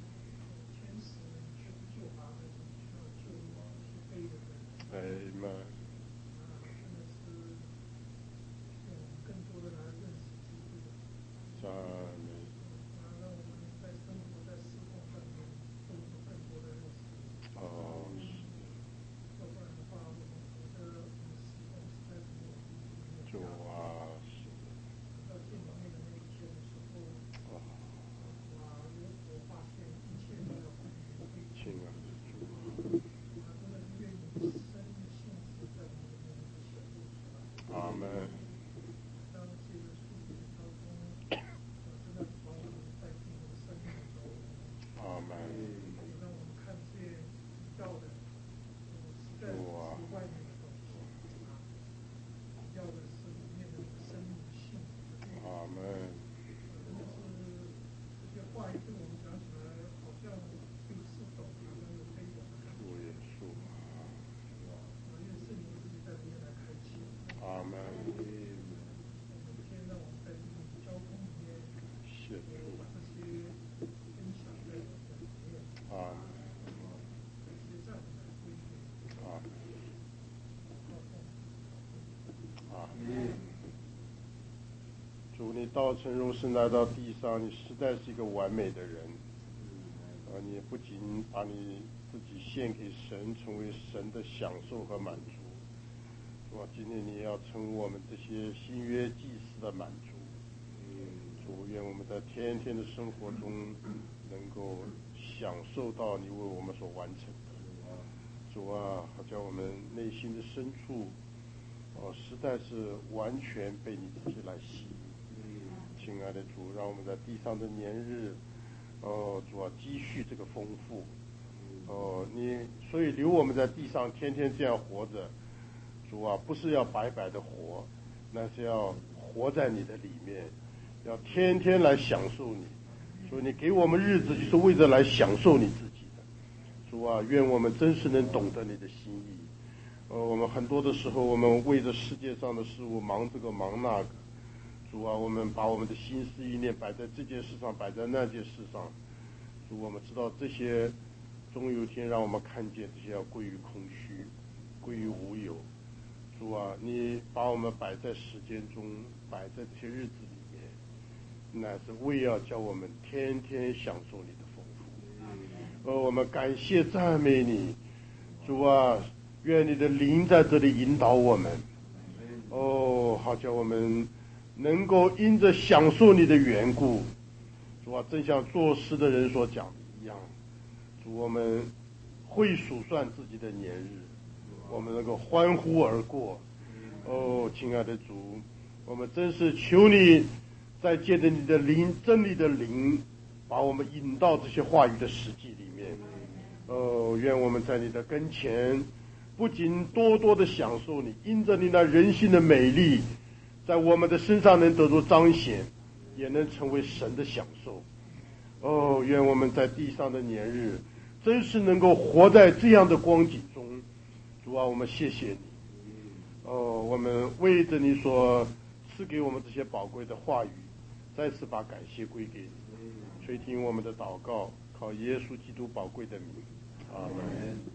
阿门。主，你道成肉身来到地上，你实在是一个完美的人。呃，你不仅把你自己献给神，成为神的享受和满足。主啊，今天你也要成为我们这些新约祭司的满足。主，愿我们在天天的生活中能够享受到你为我们所完成的。主啊，好叫我们内心的深处，哦，实在是完全被你自己来吸引。亲爱的主，让我们在地上的年日，哦，主啊，积蓄这个丰富。哦，你所以留我们在地上天天这样活着，主啊，不是要白白的活，那是要活在你的里面，要天天来享受你。所以你给我们日子就是为着来享受你自己的。主啊，愿我们真是能懂得你的心意。呃，我们很多的时候，我们为着世界上的事物忙这个忙那个。主啊，我们把我们的心思意念摆在这件事上，摆在那件事上。主，我们知道这些终有一天让我们看见这些要归于空虚，归于无有。主啊，你把我们摆在时间中，摆在这些日子里面，乃是为要叫我们天天享受你的丰富。哦，我们感谢赞美你，主啊，愿你的灵在这里引导我们。哦，好叫我们能够因着享受你的缘故，主啊，正像作诗的人所讲的一样，主，我们会数算自己的年日，我们能够欢呼而过。哦，亲爱的主，我们真是求你再借着你的灵，真理的灵，把我们引到这些话语的实际里面。哦，愿我们在你的跟前，不仅多多的享受你，因着你那人性的美丽，在我们的身上能得到彰显，也能成为神的享受。哦，愿我们在地上的年日，真是能够活在这样的光景中。主啊，我们谢谢你。哦，我们为着你所赐给我们这些宝贵的话语，再次把感谢归给你，垂听我们的祷告，靠耶稣基督宝贵的名，阿门。